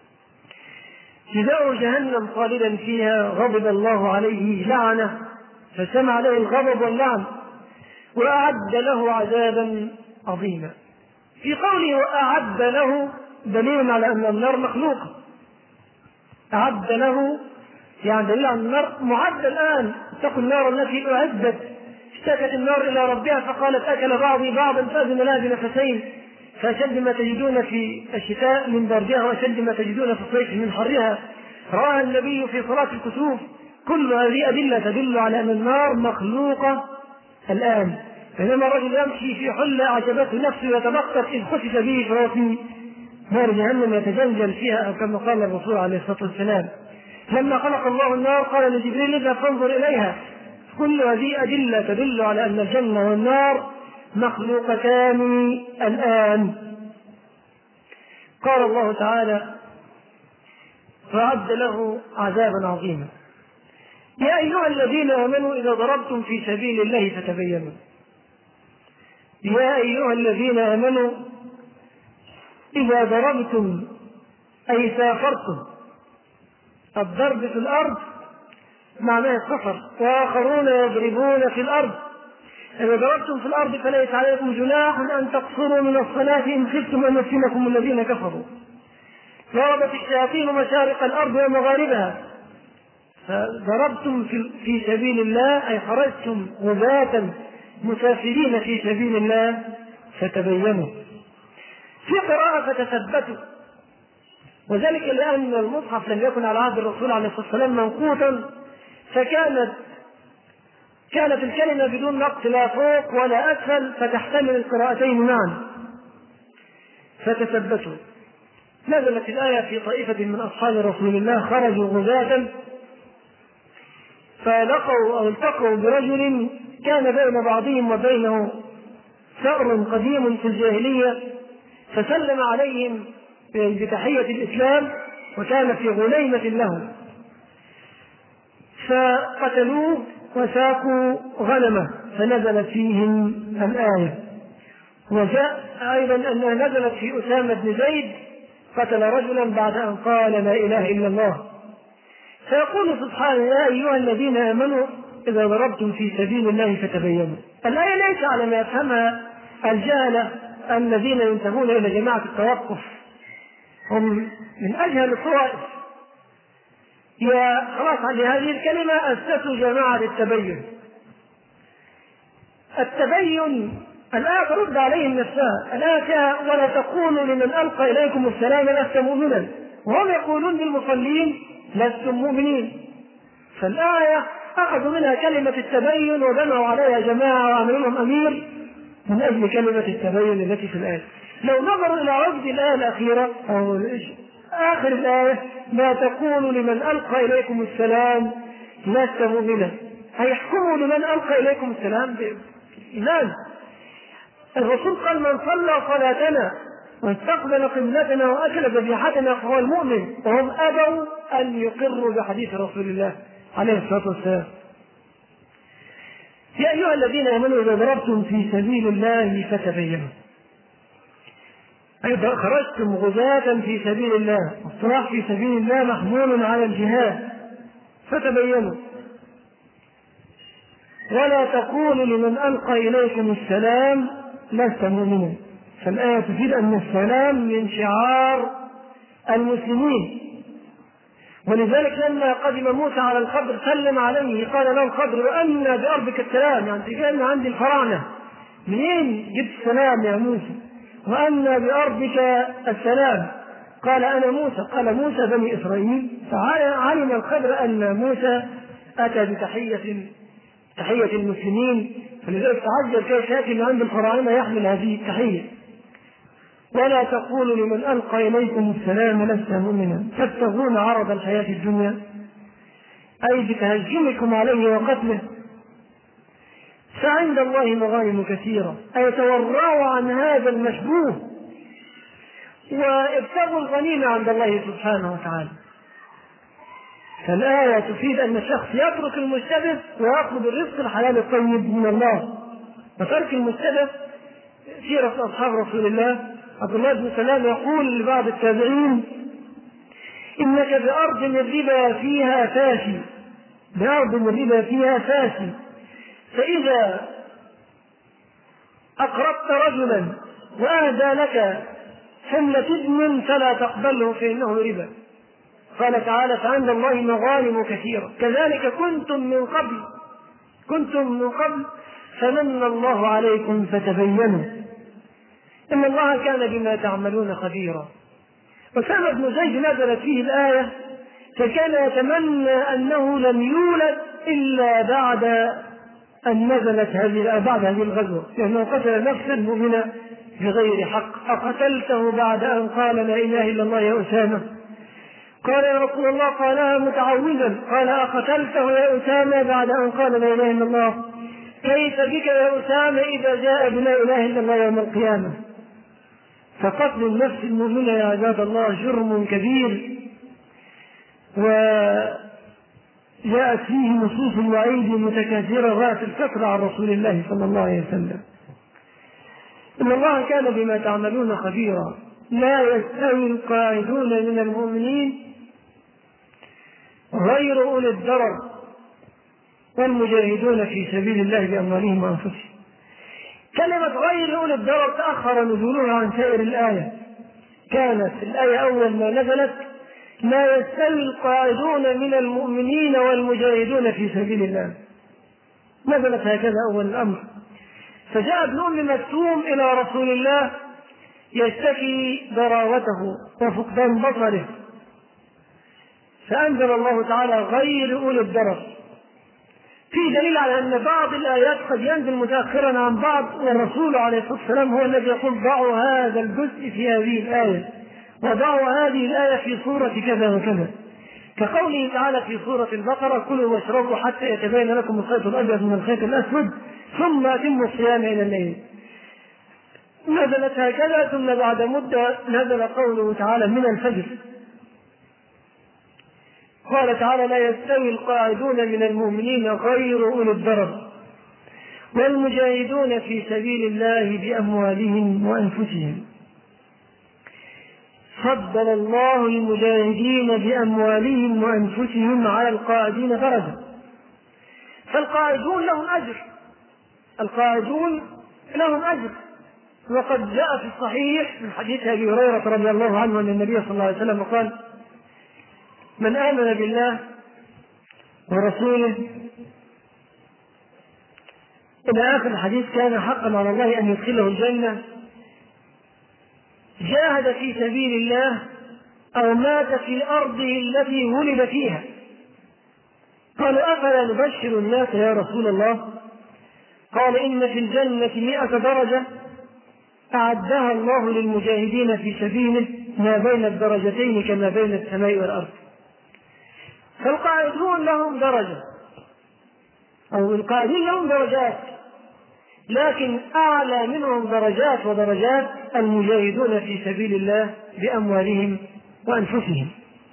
جزاء جهنم خالدا فيها غضب الله عليه لعنه، فسمع له الغضب واللعن وأعد له عذابا عظيما. في قوله وأعد له دليل على أن النار مخلوقة. أعد له يعني دليل على النار معد الآن. اتقوا النار التي أعدت. اشتكت النار إلى ربها فقالت أكل بعضي بعضا فأذن لها بنفسين، فأشد ما تجدون في الشتاء من بردها وأشد ما تجدون في الصيف من حرها. رأى النبي في صلاة الكسوف. كل هذه أدلة تدل على أن النار مخلوقة الآن. بينما الرجل يمشي في حلة أعجبته نفسه يتبختر إذ خسف به فهو في نار جهنم يتجلجل فيها، أو كما قال الرسول عليه الصلاة والسلام. لما خلق الله النار قال لجبريل اذهب فانظر إليها. كل هذه أدلة تدل على أن الجنة والنار مخلوقتان الآن. قال الله تعالى فأعد له عذابا عظيما. يا أيها الذين آمنوا إذا ضربتم في سبيل الله فتبينوا. يا أيها الذين آمنوا إذا ضربتم أي سافرتم. الضرب في الأرض معناه السفر، وآخرون يضربون في الأرض. إذا ضربتم في الأرض فليس عليكم جناح أن تقصروا من الصلاة إن خفتم أن يفتنكم الذين كفروا. ضربت الشياطين مشارق الأرض ومغاربها. فضربتم في سبيل الله أي خرجتم غزاة مسافرين في سبيل الله فتبينوا. في قراءة فتثبتوا، وذلك لأن المصحف لم يكن على عهد الرسول عليه الصلاة والسلام منقوطا، فكانت كانت الكلمة بدون نقط لا فوق ولا أسفل، فتحتمل القراءتين معا. فتثبتوا. نزلت الآية في طائفة من أصحاب رسول الله خرجوا غزاة فلقوا أو التقوا برجل كان بين بعضهم وبينه ثأر قديم في الجاهلية، فسلم عليهم بتحية الإسلام، وكان في غنيمة له، فقتلوه وساقوا غنمه، فنزلت فيهم الآية. وجاء أيضا أنها نزلت في أسامة بن زيد قتل رجلا بعد أن قال لا إله إلا الله. فيقول سبحانه يا أيها الذين آمنوا إذا ضربتم في سبيل الله فتبينوا. الآية ليس على ما يفهمها الجهلة الذين ينتمون إلى جماعة التوقف، هم من أجهل الطوائف. يا خلاص لهذه الكلمة أسسوا جماعة التبين. التبين الآية ترد عليهم نفسها. الآية ولا تقولوا لمن ألقى إليكم السلام لست مؤمنا، وهم يقولون للمصلين لستم مؤمنين. فالآية أخذوا منها كلمة التبين وبنوا عليها جماعة وعملوا لهم أمير من أجل كلمة التبين التي في الآية. لو نظروا إلى عقد الآية الأخيرة أو آخر الآية لا تقولوا لمن ألقى إليكم السلام لست مؤمنا، هيحكموا لمن ألقى إليكم السلام بإيمان. الرسول قال من صلى صلاتنا واستقبل قبلتنا وأكل ذبيحتنا فهو المؤمن، وهم أبوا أن يقروا بحديث رسول الله عليه الصلاة والسلام. يا أيها الذين آمنوا إذا ضربتم في سبيل الله فتبينوا، أي خرجتم غزاة في سبيل الله، والصلاح في سبيل الله محمول على الجهاد، فتبينوا. ولا تقولوا لمن ألقى إليكم السلام لست مؤمنا. فالآية تفيد أن السلام من شعار المسلمين، ولذلك لما قدم موسى على الخضر سلم عليه قال له الخضر وأن بأرضك السلام، يعني جاءنا عند الفراعنة منين جبت السلام يا موسى؟ وأن بأرضك السلام قال أنا موسى. قال موسى بني إسرائيل. فعلم الخضر أن موسى أتى بتحية تحية المسلمين، فلذلك تعجل كيف يأتي من عند الفراعنة يحمل هذه التحية. ولا تقولوا لمن ألقى إليكم السلام لست مؤمنا تبتغون عرض الحياة الدنيا، أي بتهجمكم عليه وقتله، فعند الله مغانم كثيرة، أي تورعوا عن هذا المشبوه وابتغوا الغنيمة عند الله سبحانه وتعالى. فالآية تفيد أن الشخص يترك المشتبه ويطلب الرزق الحلال الطيب من الله. وترك المشتبه سيرة أصحاب رسول الله. عبد الله بن سلام يقول لبعض التابعين إنك بأرض الربا فيها فاشي، بأرض الربا فيها فاشي، فإذا أقرضت رجلا وأهدى لك حملة ابن فلا تقبله فإنه ربا. قال تعالى فعند الله مغانم كثيرة. كذلك كنتم من قبل كنتم من قبل فمن الله عليكم فتبينوا إن الله كان بما تعملون خبيرا. أسامة بن زيد نزلت فيه الآية فكان يتمنى أنه لم يولد إلا بعد أن نزلت هذه بعد هذه الغزوة، لأنه قتل نفسا مؤمنة بغير حق. أقتلته بعد أن قال لا إله إلا الله يا أسامة؟ قال يا رسول الله قالها متعوذا. قال أقتلته يا أسامة بعد أن قال لا إله إلا الله؟ كيف بك يا أسامة إذا جاء بلا إله إلا الله يوم القيامة؟ فقتل النفس المؤمنة يا عباد الله جرم كبير، وجاءت فيه نصوص الوعيد متكاثرة غاية الكثرة عن رسول الله صلى الله عليه وسلم. إن الله كان بما تعملون خبيرا. لا يستوي القاعدون من المؤمنين غير أولي الضرر والمجاهدون في سبيل الله بأموالهم وأنفسهم. كلمة غير أولي الضرر تأخر نزولها عن سائر الآية. كانت الآية أول ما نزلت لا يستوي القاعدون من المؤمنين والمجاهدون في سبيل الله، نزلت هكذا أول الأمر. فجاء ابن أم مكتوم إلى رسول الله يشتكي ضراوته وفقدان بصره، فأنزل الله تعالى غير أولي الضرر. في دليل على أن بعض الآيات قد ينزل متأخرا عن بعض، والرسول عليه الصلاة والسلام هو الذي يقول ضعوا هذا الجزء في هذه الآية، وضعوا هذه الآية في سورة كذا وكذا، كقوله تعالى في سورة البقرة كلوا واشربوا حتى يتبين لكم الخيط الأبيض من الخيط الأسود ثم أتموا الصيام إلى الليل. نزلت هكذا. ثم بعد مدة نزل قوله تعالى من الفجر، قال تعالى لا يستوي القاعدون من المؤمنين غير أولي الضرر والمجاهدون في سبيل الله بأموالهم وأنفسهم. فضل الله المجاهدين بأموالهم وأنفسهم على القاعدين درجة. فالقاعدون لهم أجر، القاعدون لهم أجر. وقد جاء في الصحيح من حديث أبي هريرة رضي الله عنه أن النبي صلى الله عليه وسلم قال من آمن بالله ورسوله إلى آخر الحديث كان حقا على الله أن يدخله الجنة، جاهد في سبيل الله أو مات في أرضه التي ولد فيها. قالوا أفلا نبشر الناس يا رسول الله؟ قال إن في الجنة مئة درجة أعدها الله للمجاهدين في سبيله ما بين الدرجتين كما بين السماء والأرض. فالقاعدون لهم درجة أو القاعدين لهم درجات، لكن أعلى منهم درجات ودرجات المجاهدون في سبيل الله بأموالهم وأنفسهم.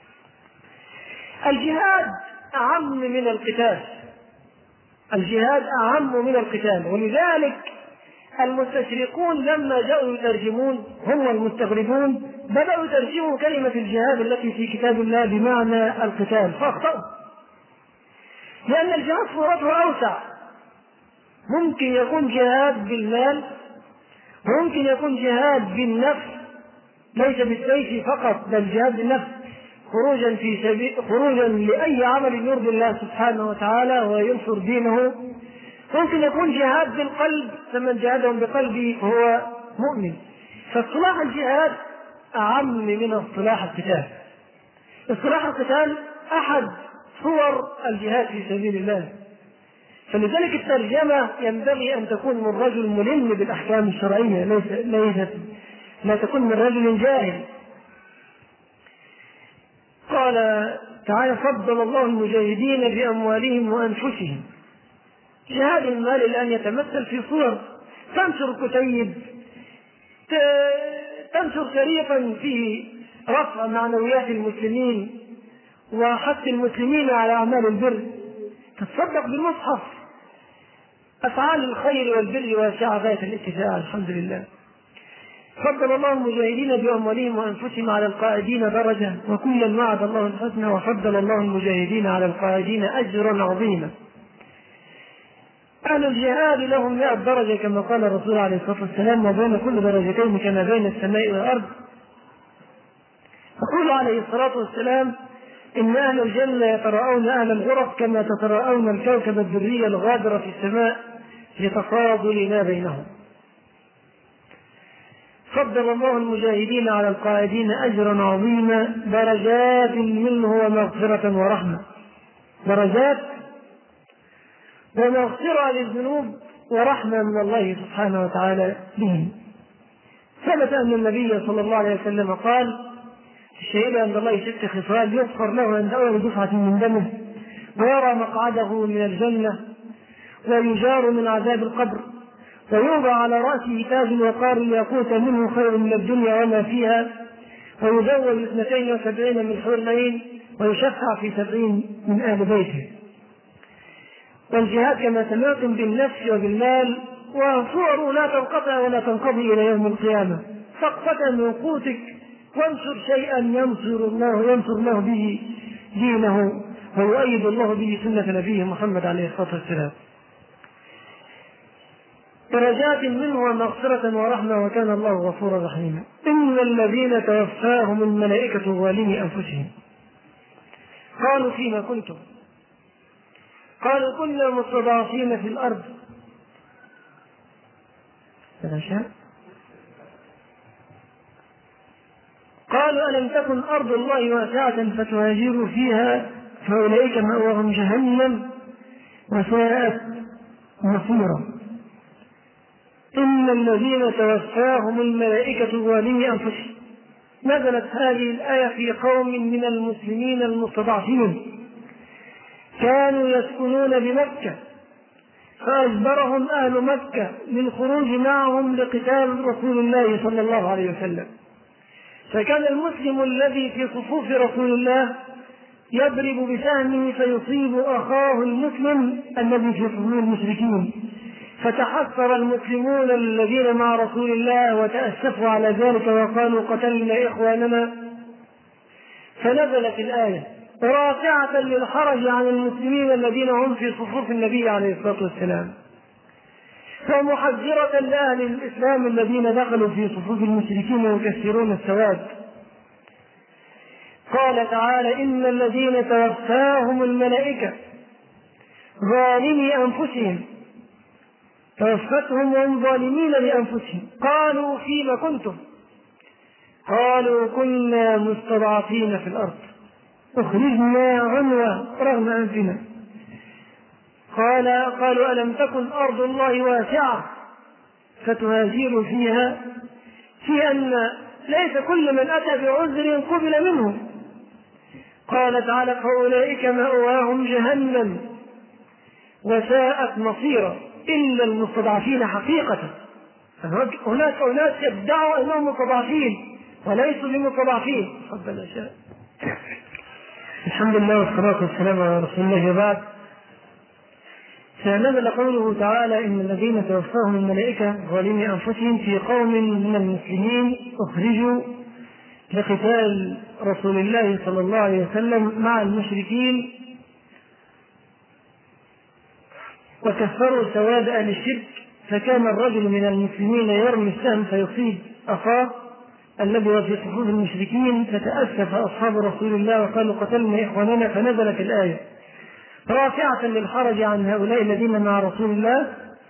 الجهاد أعم من القتال، الجهاد أعم من القتال، ولذلك المستشرقون لما جاءوا يترجمون هم والمستغربون بدأوا يترجموا كلمة الجهاد التي في كتاب الله بمعنى القتال، فأخطأوا، لأن الجهاد صورته أوسع. ممكن يكون جهاد بالمال، وممكن يكون جهاد بالنفس ليس بالسيف فقط، بل جهاد بالنفس خروجا في سبيل خروجا لأي عمل يرضي الله سبحانه وتعالى وينصر دينه. ممكن يكون جهاد بالقلب، فمن جاهدهم بقلبه هو مؤمن. فاصطلاح الجهاد أعم من اصطلاح القتال. اصطلاح القتال أحد صور الجهاد في سبيل الله، فلذلك الترجمة ينبغي أن تكون من رجل ملم بالأحكام الشرعية، ليس ليست لا تكون من رجل جاهل. قال تعالى فضل الله المجاهدين بأموالهم وأنفسهم. جهاد المال الآن يتمثل في صور: تنشر كتيب، تنشر شريطا فيه رفع معنويات المسلمين وحث المسلمين على أعمال البر، تتصدق بالمصحف. أفعال الخير والبر واسعة غاية الاتساع، الحمد لله. فضل الله المجاهدين بأموالهم وأنفسهم على القاعدين درجة وكلا وعد الله الحسنى وفضل الله المجاهدين على القاعدين أجرا عظيما. أهل الجهاد لهم مئة درجة كما قال الرسول عليه الصلاة والسلام وبين كل درجتين كما بين السماء والأرض. يقول عليه الصلاة والسلام إن أهل الجنة يتراءون أهل الغرف كما تتراءون الكوكب الدري الغابر في السماء لتفاضل ما بينهم. فضل الله المجاهدين على القاعدين أجرا عظيما درجات منه ومغفرة ورحمة، درجات ومغفرة للذنوب ورحمة من الله سبحانه وتعالى بهم. ثبت أن النبي صلى الله عليه وسلم قال الشهيد عند الله ست خصال: يغفر له عند أول دفعة من دمه، ويرى مقعده من الجنة، ويجار من عذاب القبر، ويوضع على رأسه تاج وقار ياقوت منه خير من الدنيا وما فيها، ويزوج اثنتين وسبعين من حور العين، ويشفع في سبعين من أهل بيته. والجهاد كما سمعتم بالنفس وبالمال، وصوره لا تنقطع ولا تنقضي إلى يوم القيامة. فاقتطع من قوتك وانشر شيئا ينصر الله ينصر الله به دينه ويؤيد الله به سنة نبيه محمد عليه الصلاة والسلام. درجات منه ومغفرة ورحمة وكان الله غفورا رحيما. إن الذين توفاهم الملائكة ظالمي أنفسهم قالوا فيما كنتم قالوا كنا مستضعفين في الأرض. قالوا ألم تكن أرض الله واسعة فتهاجروا فيها فأولئك مأواهم جهنم وساءت مصيرا. إن الذين توفاهم الملائكة ظالمي أنفسهم. نزلت هذه الآية في قوم من المسلمين المستضعفين كانوا يسكنون بمكة، فأجبرهم أهل مكة للخروج معهم لقتال رسول الله صلى الله عليه وسلم. فكان المسلم الذي في صفوف رسول الله يضرب بسهمه فيصيب أخاه المسلم الذي في صفوف المشركين، فتحسر المسلمون الذين مع رسول الله وتأسفوا على ذلك وقالوا قتلنا إخواننا. فنزلت الآية رافعة للحرج عن المسلمين الذين هم في صفوف النبي عليه الصلاة والسلام، ومحذرة لأهل الإسلام الذين دخلوا في صفوف المشركين ويكسرون السواد. قال تعالى إن الذين توفاهم الملائكة ظالمي أنفسهم، توفتهم وهم ظالمين لأنفسهم. قالوا فيما كنتم قالوا كنا مستضعفين في الأرض أخرجنا عنوة رغم أنفنا. قال قالوا ألم تكن أرض الله واسعة فتهاجروا فيها، في أن ليس كل من أتى بعذر قبل منه. قال تعالى فأولئك مأواهم جهنم وساءت مصيرا إلا المستضعفين حقيقة. هناك أناس يدعوا أنهم مستضعفين وليسوا بمستضعفين. تفضل يا شيخ. الحمد لله والصلاة والسلام على رسول الله وبعد. فنزل قوله تعالى إن الذين توفاهم الملائكة ظالمي أنفسهم في قوم من المسلمين أخرجوا لقتال رسول الله صلى الله عليه وسلم مع المشركين وكفروا سواد أهل الشرك. فكان الرجل من المسلمين يرمي السهم فيصيب أخاه الذي هو في صفوف المشركين، فتأسف أصحاب رسول الله وقالوا قتلنا إخواننا. فنزلت الآية رافعة للحرج عن هؤلاء الذين مع رسول الله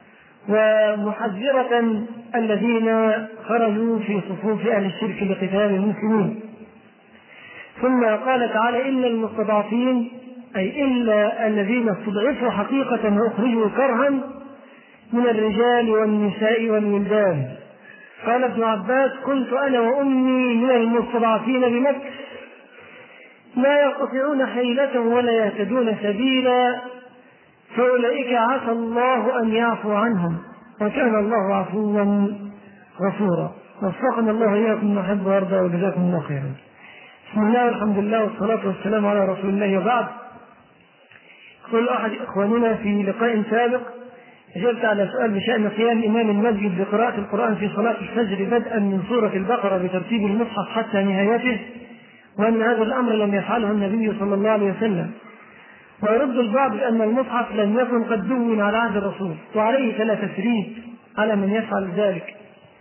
ومحذرة الذين خرجوا في صفوف أهل الشرك لقتال المسلمين. ثم قال تعالى إلا المستضعفين أي إلا الذين استضعفوا حقيقة وأخرجوا كرها من الرجال والنساء والولدان. قال ابن عباس كنت أنا وأمي من المستضعفين بمكة لا يستطيعون حيلة ولا يهتدون سبيلا، فأولئك عسى الله أن يعفو عنهم وكان الله عفوا غفورا. وفقنا الله إياكم نحب وارضى وجزاكم الله خيرا. بسم الله والحمد لله والصلاة والسلام على رسول الله وبعد. يقول أحد إخواننا في لقاء سابق أجبت على سؤال بشأن قيام إمام المسجد بقراءة القرآن في صلاة الفجر بدءا من سورة البقرة بترتيب المصحف حتى نهايته، وأن هذا الأمر لم يفعله النبي صلى الله عليه وسلم. ويرد البعض بأن المصحف لم يكن قد دون على عهد الرسول، وعليه فلا تسريب على من يفعل ذلك.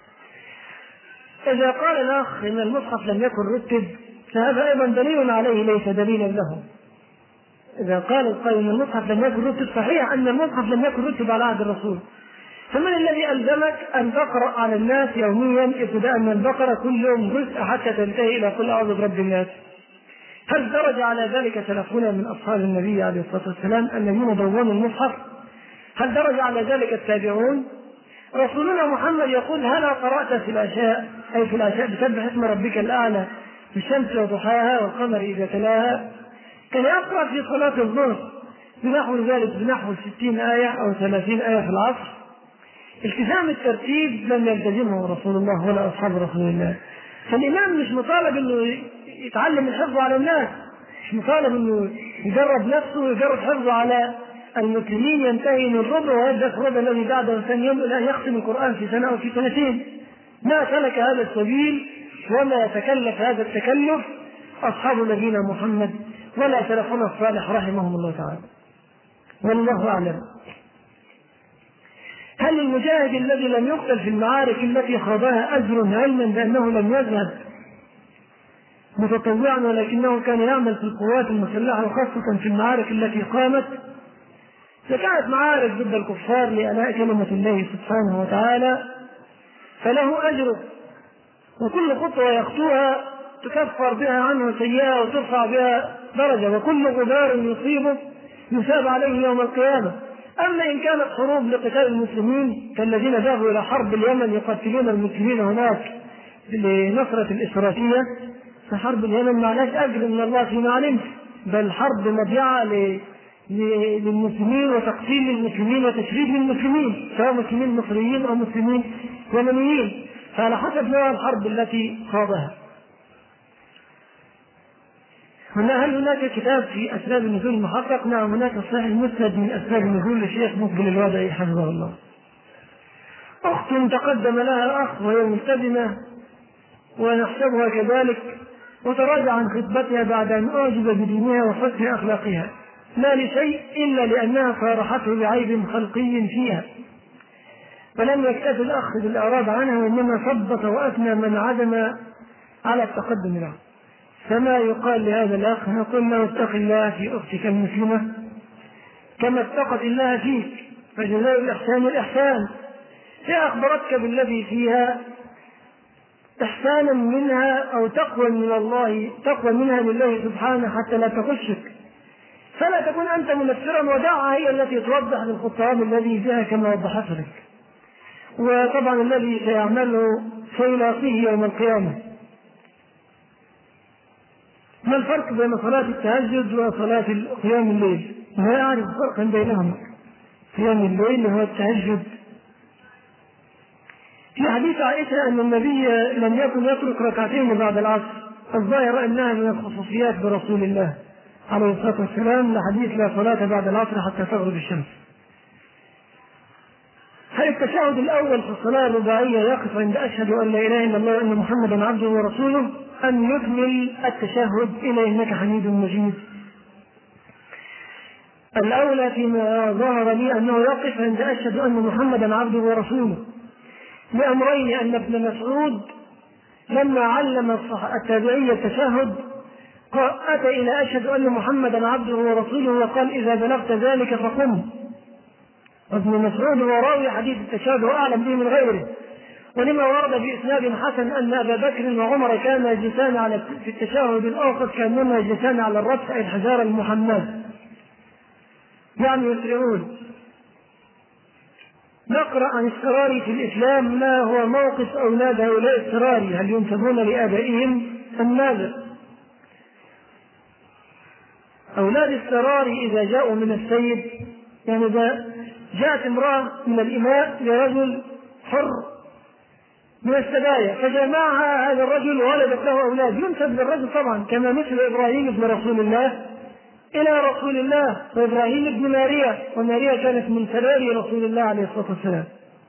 إذا قال الأخ إن المصحف لم يكن رتب فهذا أيضا دليل عليه ليس دليلا له. إذا قال القائل أن المصحف لم يكن رتب صحيح أن المصحف لم يكن رتب على عهد الرسول، فمن الذي ألزمك أن تقرأ على الناس يوميا ابتداء من البقرة كل يوم جزء حتى تنتهي إلى قل أعوذ برب الناس؟ هل درج على ذلك سلفنا من أصحاب النبي عليه الصلاة والسلام الذين دونوا المصحف؟ هل درج على ذلك التابعون؟ رسولنا محمد يقول هلا قرأت في العشاء أي في العشاء بسبح اسم ربك الأعلى بالشمس وضحاها والقمر إذا تلاها؟ كان يقرأ في صلاة الظهر بنحو ذلك بنحو ستين آية أو ثلاثين آية في العصر. التزام الترتيب لم يلتزمه رسول الله ولا أصحاب رسول الله. فالإمام مش مطالب أنه يتعلم الحفظ على الناس، مش مطالب أنه يجرب نفسه ويجرب حفظه على المسلمين ينتهي من الربع ويبدأ في الربع الذي بعده ثاني يوم إلى أن يختم القرآن في سنة أو في سنتين. ما سلك هذا السبيل وما تكلف هذا التكلف أصحاب نبينا محمد ولا سلفنا الصالح رحمهم الله تعالى، والله أعلم. هل المجاهد الذي لم يقتل في المعارك التي خاضها أجر علما بأنه لم يذهب متطوعا ولكنه كان يعمل في القوات المسلحة وخاصة في المعارك التي قامت؟ إذا كانت معارك ضد الكفار لأداء كلمة الله سبحانه وتعالى فله أجره، وكل خطوة يخطوها تكفر بها عنه سيئة وترفع بها درجة، وكل غبار يصيبه يثاب عليه يوم القيامة. أما إن كانت حروب لقتال المسلمين كالذين ذهبوا إلى حرب اليمن يقتلون المسلمين هناك لنصرة الإشراكية، فحرب اليمن معناش أجر من الله فيما علمت، بل حرب مضيعة للمسلمين وتقتيل للمسلمين وتشريد للمسلمين، سواء مسلمين مصريين أو مسلمين يمنيين، فعلى حسب نوع الحرب التي خاضها. هنا هل هناك كتاب في أسباب النزول المحقق؟ نعم، هناك صحيح المسند من أسباب النزول للشيخ مقبل الوادعي حفظه الله. أخت تقدم لها أخ وهي ملتزمة ونحسبها كذلك، وتراجع عن خطبتها بعد أن أعجب بدينها وحسن أخلاقها، لا لشيء إلا لأنها صارحته بعيب خلقي فيها، فلم يكتف الأخ بالإعراض عنها وإنما ثبت وأثنى من عدم على التقدم له. فما يقال لهذا الأخ؟ نقول له اتق الله في أختك المسلمة كما اتقت الله فيك، فجزاء الإحسان الإحسان. هي أخبرتك بالذي فيها إحسانا منها أو تقوى من الله، تقوى منها لله سبحانه حتى لا تغشك، فلا تكون أنت منفرا ودعها هي التي توضح للخطاب الذي فيها كما وضحت لك. وطبعا الذي سيعمله سيلاقيه يوم القيامة. ما الفرق بين صلاة التهجد وصلاة قيام الليل؟ ما يعرف فرقا بينهما. قيام الليل هو التهجد. في حديث عائشة أن النبي لم يكن يترك ركعتين بعد العصر، الظاهر أنها من الخصوصيات برسول الله عليه الصلاة والسلام، لحديث لا صلاة بعد العصر حتى تغرب الشمس. هل التشهد الأول في الصلاة الرباعية يقف عند أشهد أن لا إله إلا الله وأن محمدا عبده ورسوله، أن يكمل التشهد إلى إنك حميد مجيد؟ الأولى فيما ظهر لي أنه يقف عند أشهد أن محمدا عبده ورسوله، لأمرين: أن ابن مسعود لما علم التابعي التشهد أتى إلى أشهد أن محمدا عبده ورسوله وقال إذا بلغت ذلك فقم. ابن مسعود هو راوي حديث التشهد وأعلم به من غيره، ولما ورد في إسناد حسن أن أبا بكر وعمر كانا يجلسان على في التشهد الأوسط كانهما يجلسان على الرفع الحجار المحمد، يعني يسرعون. نقرأ عن اضطراري في الإسلام ما هو موقف أولاد هؤلاء اضطراري، هل ينسبون لآبائهم أم ماذا؟ أولاد اضطراري إذا جاءوا من السيد، يعني إذا جاءت امرأة من الإماء لرجل حر من السبايا فجمعها هذا الرجل وولدت له أولاد، ينسب للرجل طبعا، كما مثل إبراهيم ابن رسول الله إلى رسول الله، وإبراهيم ابن ماريا، وماريا كانت من سراري رسول الله عليه الصلاة والسلام.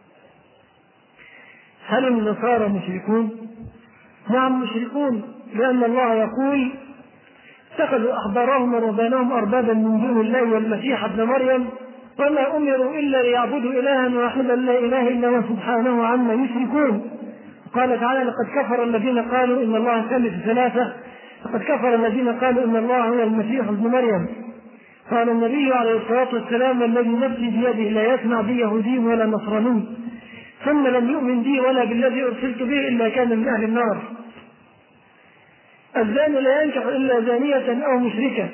هل النصارى مشركون؟ نعم مشركون، لأن الله يقول اتخذوا أحبارهم ورهبانهم أربابا من دون الله والمسيح ابن مريم وما أمروا إلا ليعبدوا إلها واحدا لا إله إلا هو سبحانه عما يشركون. قال تعالى لقد كفر الذين قالوا إن الله ثالث ثلاثة، لقد كفر الذين قالوا إن الله هو المسيح ابن مريم. قال النبي عليه الصلاة والسلام الذي نفسي بيده لا يسمع بي يهودي ولا نصراني ثم لم يؤمن بي ولا بالذي أرسلت به إلا كان من أهل النار. الزاني لا ينكح إلا زانية أو مشركة،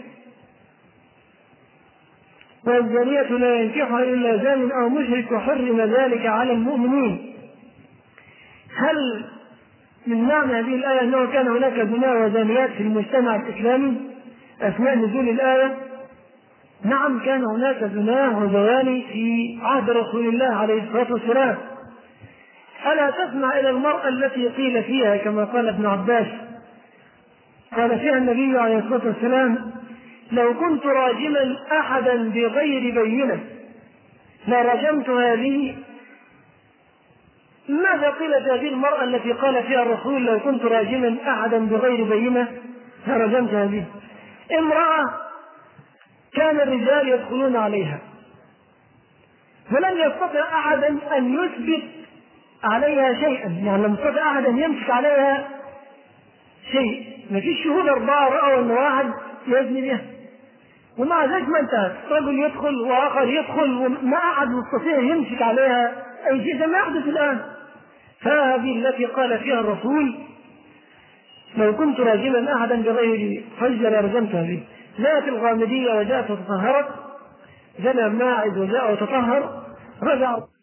والزانية لا ينكحها إلا زان أو مشرك، وحرم ذلك على المؤمنين. هل من معنى هذه الآية أنه كان هناك زنا وزانيات في المجتمع الإسلامي أثناء نزول الآية؟ نعم، كان هناك زنا وزواني في عهد رسول الله عليه الصلاة والسلام. ألا تسمع إلى المرأة التي قيل فيها كما قال ابن عباس، قال فيها النبي عليه الصلاة والسلام لو كنت راجما أحدا بغير بينة لرجمت هذه. ماذا قيل هذه المرأة التي قال فيها الرسول لو كنت راجما أحدا بغير بينة لرجمت هذه؟ امرأة كان الرجال يدخلون عليها فلم يستطع أحد أن يثبت عليها شيئا، يعني لم يستطع أحد أن يمسك عليها شيء، ما فيش شهود أربعة رأوا أن واحد يزني بها، ومع ذلك ما انتهت، رجل يدخل وآخر يدخل وما أحد يستطيع يمسك عليها أي شيء، ما يحدث الآن. فهذه التي قال فيها الرسول لو كنت راجما أحدا بغير فج لرجمتها به. جاءت الغامدية وجاءت وتطهرت، جاء ماعز وجاء وتطهر، رجع